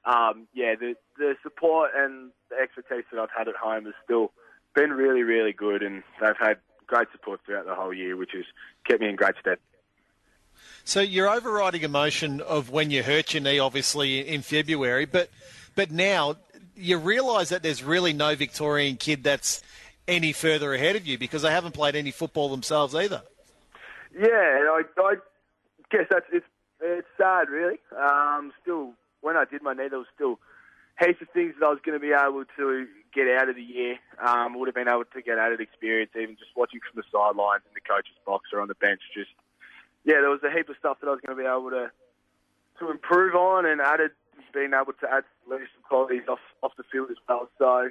the support and the expertise that I've had at home has still been really, really good, and they've had great support throughout the whole year, which has kept me in great stead. So your overriding emotion of when you hurt your knee, obviously in February, but now you realise that there's really no Victorian kid that's any further ahead of you, because they haven't played any football themselves either. Yeah, I guess it's sad, really. Still, when I did my knee, there was still heaps of things that I was going to be able to get out of the year. Would have been able to get added experience, even just watching from the sidelines in the coach's box or on the bench. There was a heap of stuff that I was going to be able to improve on, and being able to add leadership qualities off the field as well. So,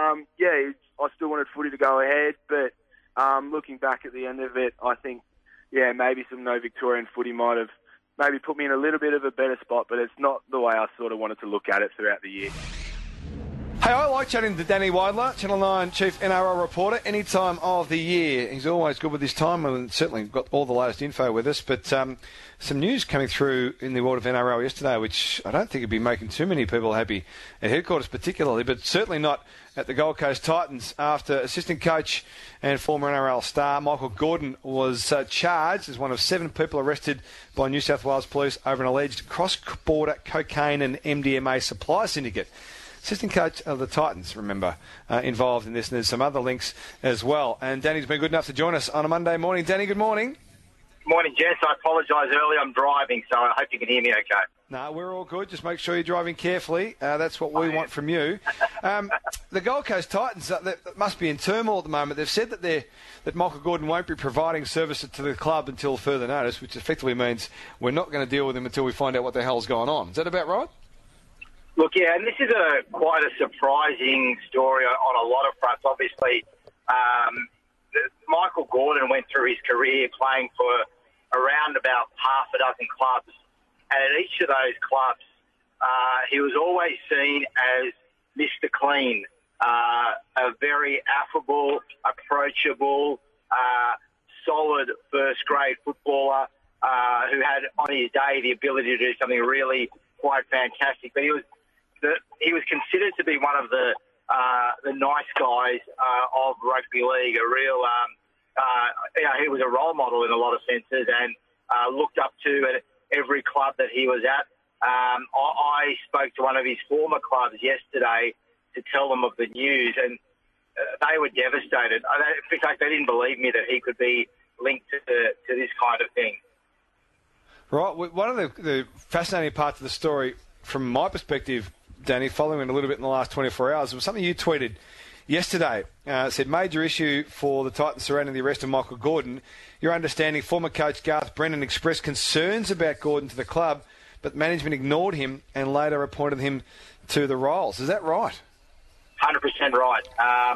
I still wanted footy to go ahead, but looking back at the end of it, I think, maybe some no Victorian footy might have maybe put me in a little bit of a better spot, but it's not the way I sort of wanted to look at it throughout the year. Hey, I like chatting to Danny Weidler, Channel 9 Chief NRL reporter, any time of the year. He's always good with his time, and certainly got all the latest info with us. But some news coming through in the world of NRL yesterday, which I don't think would be making too many people happy at headquarters particularly, but certainly not at the Gold Coast Titans, after assistant coach and former NRL star Michael Gordon was charged as one of 7 people arrested by New South Wales Police over an alleged cross-border cocaine and MDMA supply syndicate. Assistant coach of the Titans, remember, involved in this, and there's some other links as well. And Danny's been good enough to join us on a Monday morning. Danny, good morning. Morning, gents. I apologise early. I'm driving, so I hope you can hear me okay. No, we're all good. Just make sure you're driving carefully. That's what we want from you. The Gold Coast Titans must be in turmoil at the moment. They've said that Michael Gordon won't be providing services to the club until further notice, which effectively means we're not going to deal with him until we find out what the hell's going on. Is that about right? Look, yeah, and this is quite a surprising story on a lot of fronts. Obviously, Michael Gordon went through his career playing for around about half a dozen clubs, and at each of those clubs, he was always seen as Mr. Clean, a very affable, approachable, solid first-grade footballer who had on his day the ability to do something really quite fantastic. But he was considered to be one of the nice guys of rugby league. A real, he was a role model in a lot of senses, and looked up to at every club that he was at. I spoke to one of his former clubs yesterday to tell them of the news, and they were devastated. In fact, they didn't believe me that he could be linked to this kind of thing. Right. One of the fascinating parts of the story, from my perspective, Danny, following it a little bit in the last 24 hours, was something you tweeted yesterday. It said, major issue for the Titans surrounding the arrest of Michael Gordon. Your understanding, former coach Garth Brennan expressed concerns about Gordon to the club, but management ignored him and later appointed him to the roles. Is that right? 100% right.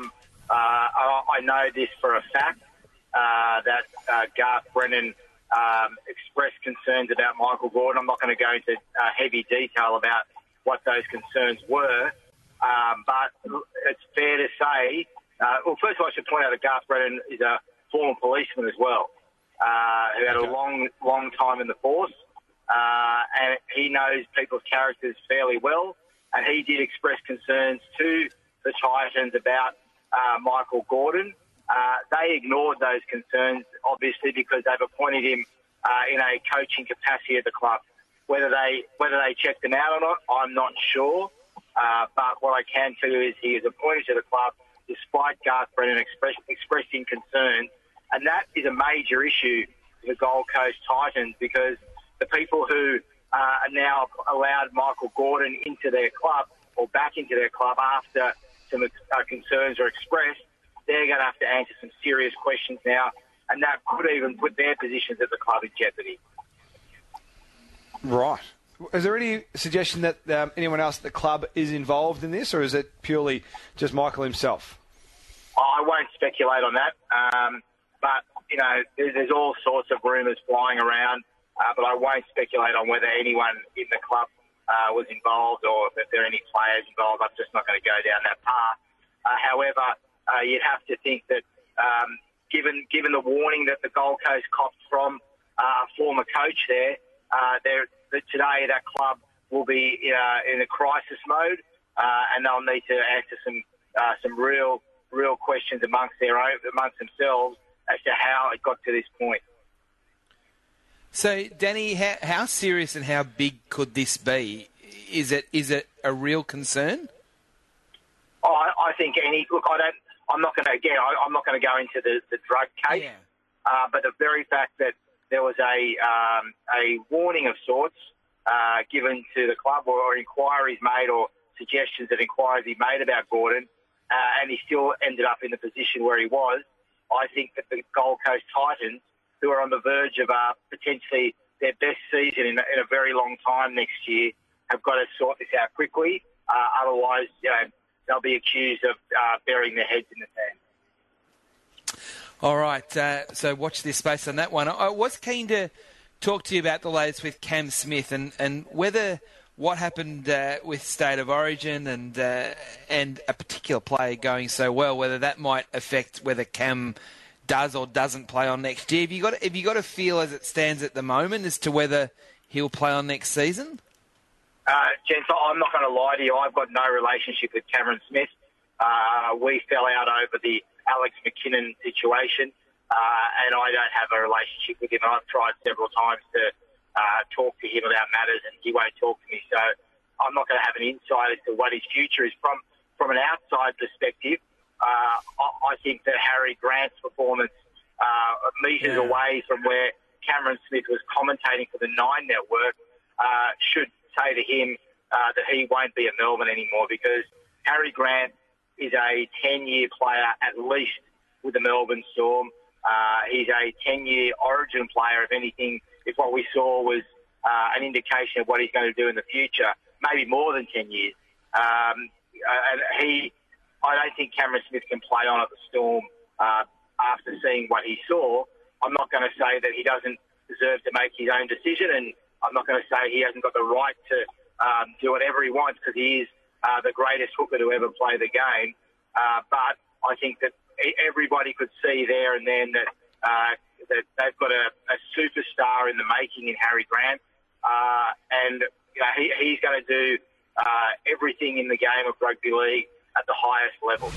I know this for a fact, that Garth Brennan expressed concerns about Michael Gordon. I'm not going to go into heavy detail about what those concerns were, but it's fair to say, well, first of all, I should point out that Garth Brennan is a former policeman as well, who had a long time in the force, and he knows people's characters fairly well, and he did express concerns to the Titans about Michael Gordon. They ignored those concerns, obviously, because they've appointed him in a coaching capacity at the club. Whether they checked him out or not, I'm not sure. But what I can tell you is he is appointed to the club despite Garth Brennan expressing concerns. And that is a major issue for the Gold Coast Titans, because the people who are now allowed Michael Gordon into their club or back into their club after some concerns are expressed, they're going to have to answer some serious questions now, and that could even put their positions at the club in jeopardy. Right. Is there any suggestion that anyone else at the club is involved in this, or is it purely just Michael himself? I won't speculate on that, but, you know, there's all sorts of rumours flying around, but I won't speculate on whether anyone in the club was involved or if there are any players involved. I'm just not going to go down that path. However, you'd have to think that given the warning that the Gold Coast copped from a former coach there, today that club will be in a crisis mode, and they'll need to answer some real questions amongst themselves as to how it got to this point. So, Danny, how serious and how big could this be? Is it a real concern? I think I'm not going to go into the drug case, but the very fact that there was a warning of sorts given to the club, or inquiries made, or suggestions that inquiries be made about Gordon, and he still ended up in the position where he was. I think that the Gold Coast Titans, who are on the verge of potentially their best season in a very long time next year, have got to sort this out quickly. Otherwise, they'll be accused of burying their heads in the sand. All right, so watch this space on that one. I was keen to talk to you about the latest with Cam Smith and whether what happened with State of Origin and a particular player going so well, whether that might affect whether Cam does or doesn't play on next year. Have you got a feel as it stands at the moment as to whether he'll play on next season? Gents, I'm not going to lie to you. I've got no relationship with Cameron Smith. We fell out over the Alex McKinnon situation, and I don't have a relationship with him. I've tried several times to talk to him about matters, and he won't talk to me. So I'm not going to have an insight as to what his future is. From an outside perspective, I think that Harry Grant's performance metres away from where Cameron Smith was commentating for the Nine Network should say to him that he won't be at Melbourne anymore, because Harry Grant is a 10-year player at least with the Melbourne Storm. He's a 10-year Origin player, if anything, if what we saw was an indication of what he's going to do in the future, maybe more than 10 years. I don't think Cameron Smith can play on at the Storm after seeing what he saw. I'm not going to say that he doesn't deserve to make his own decision, and I'm not going to say he hasn't got the right to do whatever he wants, because he is the greatest hooker to ever play the game. But I think that everybody could see there and then that they've got a superstar in the making in Harry Grant, and he's going to do everything in the game of rugby league at the highest level.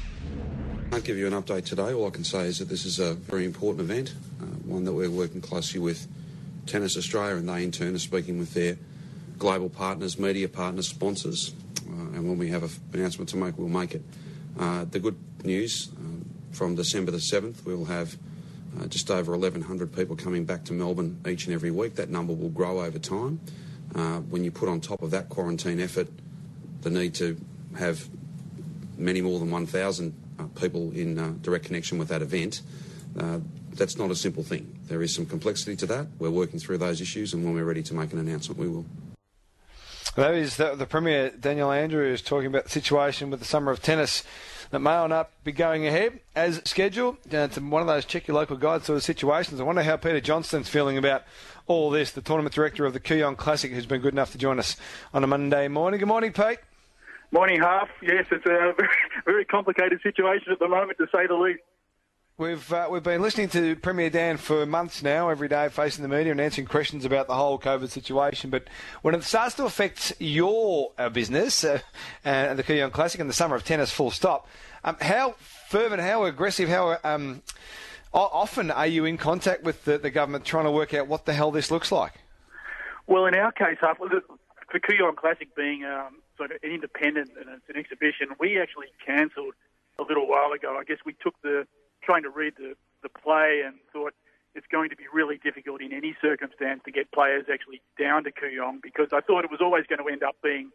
I can't give you an update today. All I can say is that this is a very important event, one that we're working closely with Tennis Australia, and they in turn are speaking with their global partners, media partners, sponsors, and when we have an announcement to make, we'll make it. The good news, from December the 7th, we'll have just over 1,100 people coming back to Melbourne each and every week. That number will grow over time. When you put on top of that quarantine effort the need to have many more than 1,000 people in direct connection with that event, that's not a simple thing. There is some complexity to that. We're working through those issues, and when we're ready to make an announcement, we will. That is the Premier, Daniel Andrews, talking about the situation with the Summer of Tennis that may or not be going ahead as scheduled. It's one of those check your local guide sort of situations. I wonder how Peter Johnston's feeling about all this, the tournament director of the Kooyong Classic, who's been good enough to join us on a Monday morning. Good morning, Pete. Morning, Half. Yes, it's a very, very complicated situation at the moment, to say the least. We've been listening to Premier Dan for months now, every day facing the media and answering questions about the whole COVID situation. But when it starts to affect your business, and the Kooyong Classic and the Summer of Tennis, full stop, how fervent, how aggressive, how often are you in contact with the government trying to work out what the hell this looks like? Well, in our case, Half, the Kooyong Classic being sort of an independent and it's an exhibition, we actually cancelled a little while ago. I guess we took trying to read the play and thought it's going to be really difficult in any circumstance to get players actually down to Kooyong, because I thought it was always going to end up being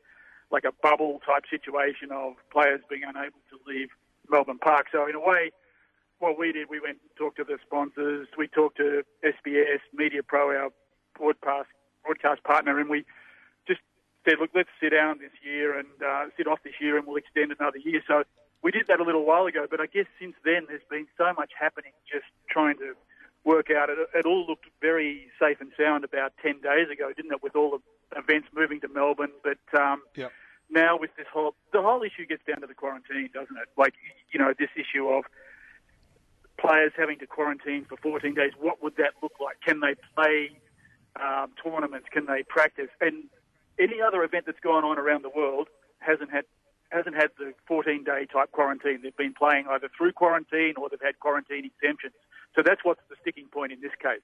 like a bubble type situation of players being unable to leave Melbourne Park. So in a way, what we did, we went and talked to the sponsors, we talked to SBS, Media Pro, our broadcast partner, and we just said, look, let's sit down this year and sit off this year and we'll extend another year. So we did that a little while ago, but I guess since then there's been so much happening just trying to work out. It all looked very safe and sound about 10 days ago, didn't it, with all the events moving to Melbourne. But now with the whole issue gets down to the quarantine, doesn't it? Like, this issue of players having to quarantine for 14 days, what would that look like? Can they play tournaments? Can they practice? And any other event that's gone on around the world hasn't had the 14-day type quarantine. They've been playing either through quarantine or they've had quarantine exemptions. So that's what's the sticking point in this case.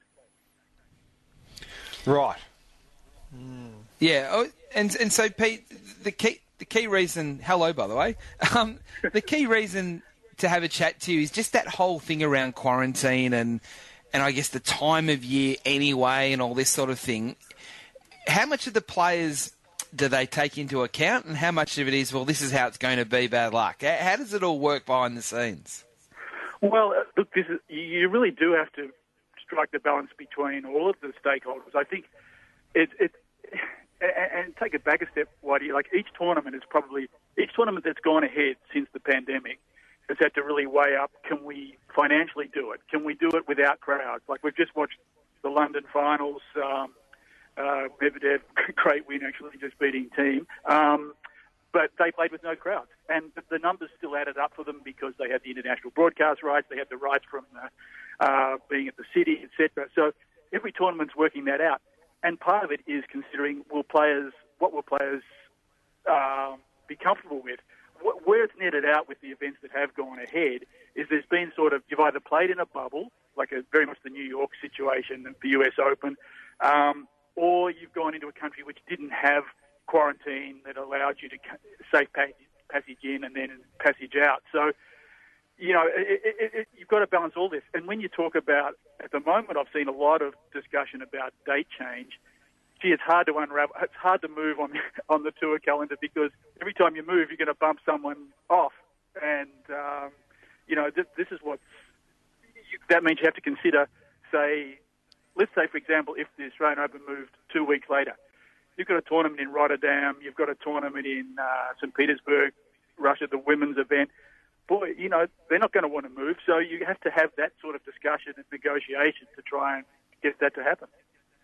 Right. Yeah, and so Pete, the key reason. Hello, by the way. The key reason to have a chat to you is just that whole thing around quarantine and I guess the time of year anyway and all this sort of thing. How much of the players do they take into account, and how much of it is, well, this is how it's going to be, bad luck? How does it all work behind the scenes? Well, look, you really do have to strike the balance between all of the stakeholders. I think and take it back a step, Whitey, like each tournament that's gone ahead since the pandemic has had to really weigh up, can we financially do it? Can we do it without crowds? Like we've just watched the London finals, Medvedev, great win actually, just beating team. But they played with no crowds. And the numbers still added up for them because they had the international broadcast rights, they had the rights from being at the city, etc. So every tournament's working that out. And part of it is considering what will players be comfortable with. Where it's netted out with the events that have gone ahead is there's been sort of, you've either played in a bubble, like very much the New York situation, the US Open, or you've gone into a country which didn't have quarantine that allowed you to safe passage in and then passage out. So, you've got to balance all this. And when you talk about, at the moment, I've seen a lot of discussion about date change. Gee, it's hard to unravel. It's hard to move on the tour calendar because every time you move, you're going to bump someone off. And, this is that means you have to consider, let's say, for example, if the Australian Open moved 2 weeks later, you've got a tournament in Rotterdam, you've got a tournament in St. Petersburg, Russia, the women's event. Boy, they're not going to want to move, so you have to have that sort of discussion and negotiation to try and get that to happen.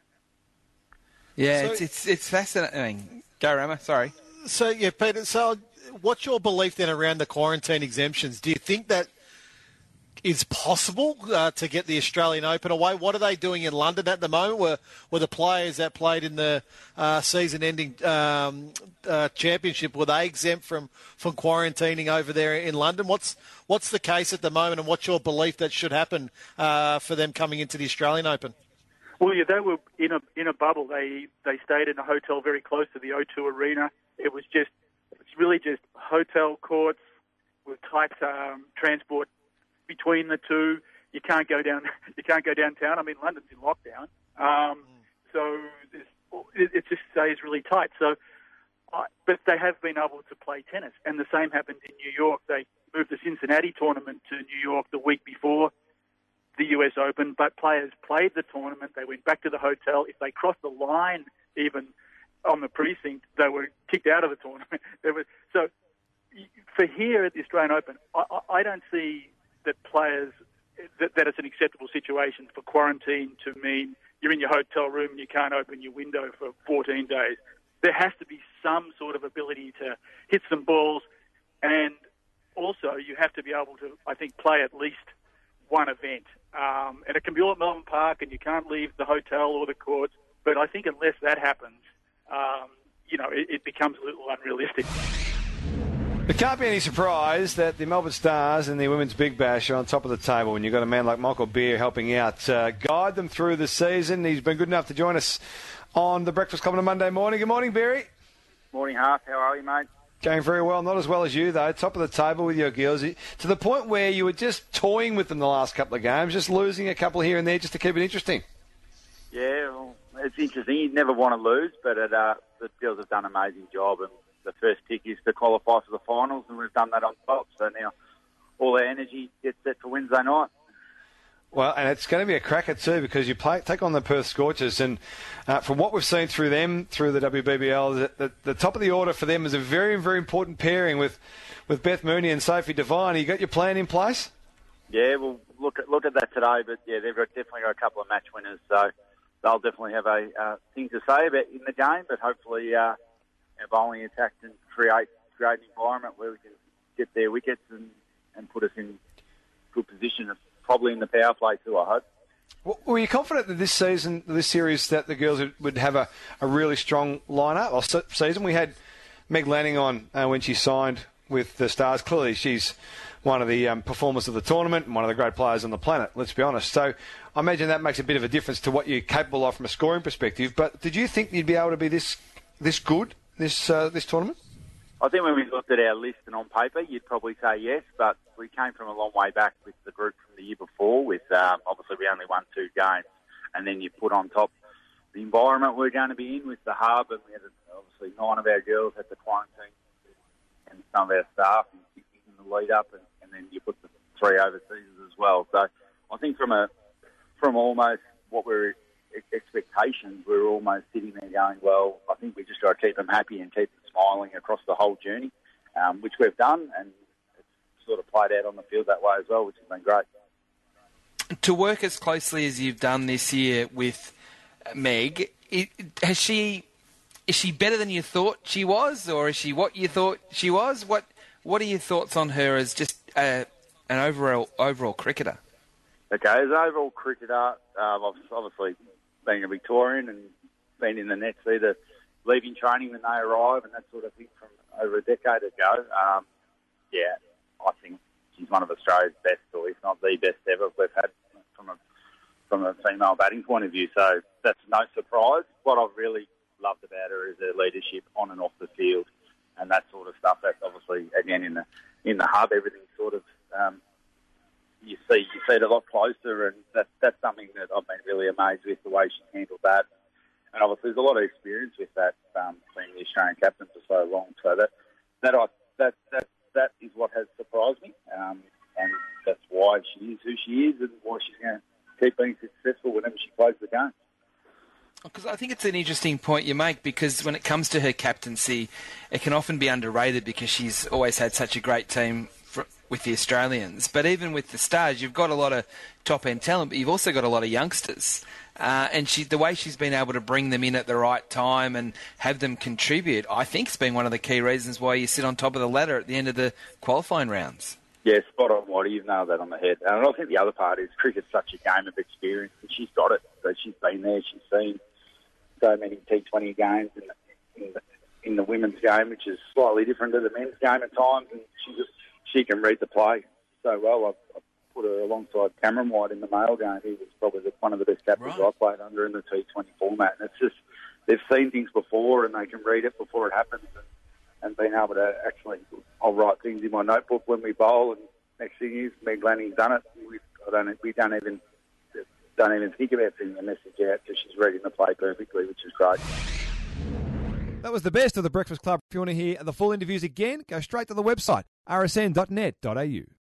Yeah, it's fascinating. Go, Rama, sorry. So, Peter, what's your belief then around the quarantine exemptions? Do you think that is possible to get the Australian Open away? What are they doing in London at the moment? Were the players that played in the season-ending championship, were they exempt from quarantining over there in London? What's the case at the moment, and what's your belief that should happen for them coming into the Australian Open? Well, yeah, they were in a bubble. They stayed in a hotel very close to the O2 Arena. It's really just hotel courts with tight transport between the two. You can't go downtown. I mean, London's in lockdown, so it just stays really tight. So, but they have been able to play tennis, and the same happened in New York. They moved the Cincinnati tournament to New York the week before the US Open, but players played the tournament. They went back to the hotel. If they crossed the line, even on the precinct, they were kicked out of the tournament. So, for here at the Australian Open, I don't see that players that it's an acceptable situation for quarantine to mean you're in your hotel room and you can't open your window for 14 days. There has to be some sort of ability to hit some balls, and also you have to be able to, I think, play at least one event. And it can be all at Melbourne Park, and you can't leave the hotel or the courts. But I think unless that happens, it becomes a little unrealistic. It can't be any surprise that the Melbourne Stars and the Women's Big Bash are on top of the table when you've got a man like Michael Beer helping out, guide them through the season. He's been good enough to join us on the Breakfast Club on a Monday morning. Good morning, Beery. Morning, Half. How are you, mate? Going very well. Not as well as you, though. Top of the table with your girls. To the point where you were just toying with them the last couple of games, just losing a couple here and there just to keep it interesting. Yeah, well, it's interesting. You never want to lose, but the girls have done an amazing job, and the first tick is to qualify for the finals, and we've done that on top. So now all our energy gets set for Wednesday night. Well, and it's going to be a cracker too, because you take on the Perth Scorchers, and from what we've seen through them, through the WBBL, the top of the order for them is a very, very important pairing with Beth Mooney and Sophie Devine. You got your plan in place? Yeah, we'll look at that today, but yeah, they've definitely got a couple of match winners, so they'll definitely have a thing to say about in the game, but hopefully our bowling attack can create a great environment where we can get their wickets and put us in good position, probably in the power play too, I hope. Were you confident that this season, this series, that the girls would have a really strong lineup? Or season, we had Meg Lanning on when she signed with the Stars. Clearly, she's one of the performers of the tournament and one of the great players on the planet, let's be honest. So I imagine that makes a bit of a difference to what you're capable of from a scoring perspective. But did you think you'd be able to be this good, this tournament? I think when we looked at our list and on paper, you'd probably say yes, but we came from a long way back with the group from the year before with, obviously we only won 2 games, and then you put on top the environment we're going to be in with the hub, and we had obviously 9 of our girls had to quarantine and some of our staff in the lead up, and then you put the 3 overseas as well. So I think from almost what we're expectations, we're almost sitting there going, well, I think we just got to keep them happy and keep them smiling across the whole journey, which we've done, and it's sort of played out on the field that way as well, which has been great. To work as closely as you've done this year with Meg, is she better than you thought she was, or is she what you thought she was? What are your thoughts on her as just an overall cricketer? Okay, as an overall cricketer, obviously being a Victorian and being in the nets, either leaving training when they arrive and that sort of thing from over a decade ago, I think she's one of Australia's best, or if not the best ever we've had from a female batting point of view. So that's no surprise. What I've really loved about her is her leadership on and off the field and that sort of stuff. That's obviously, again, in the hub, everything sort of you see it a lot closer, and that's something that I've been really amazed with, the way she handled that. And obviously there's a lot of experience with that, being the Australian captain for so long. So that is what has surprised me, and that's why she is who she is, and why she's going to keep being successful whenever she plays the game. Because I think it's an interesting point you make, because when it comes to her captaincy, it can often be underrated because she's always had such a great team with the Australians. But even with the Stars, you've got a lot of top-end talent, but you've also got a lot of youngsters. And the way she's been able to bring them in at the right time and have them contribute, I think has been one of the key reasons why you sit on top of the ladder at the end of the qualifying rounds. Yeah, spot on, Whitey. You've nailed that on the head. And I think the other part is cricket's such a game of experience, and she's got it. So she's been there. She's seen so many T20 games in the women's game, which is slightly different to the men's game at times, and she can read the play so well. I've put her alongside Cameron White in the male game. He was probably one of the best captains I played under in the T20 format. And it's just, they've seen things before and they can read it before it happens, and being able to actually, I'll write things in my notebook when we bowl, and next thing is Meg Lanning's done it. We don't even think about sending a message out because she's reading the play perfectly, which is great. That was the best of the Breakfast Club. If you want to hear the full interviews again, go straight to the website, rsn.net.au.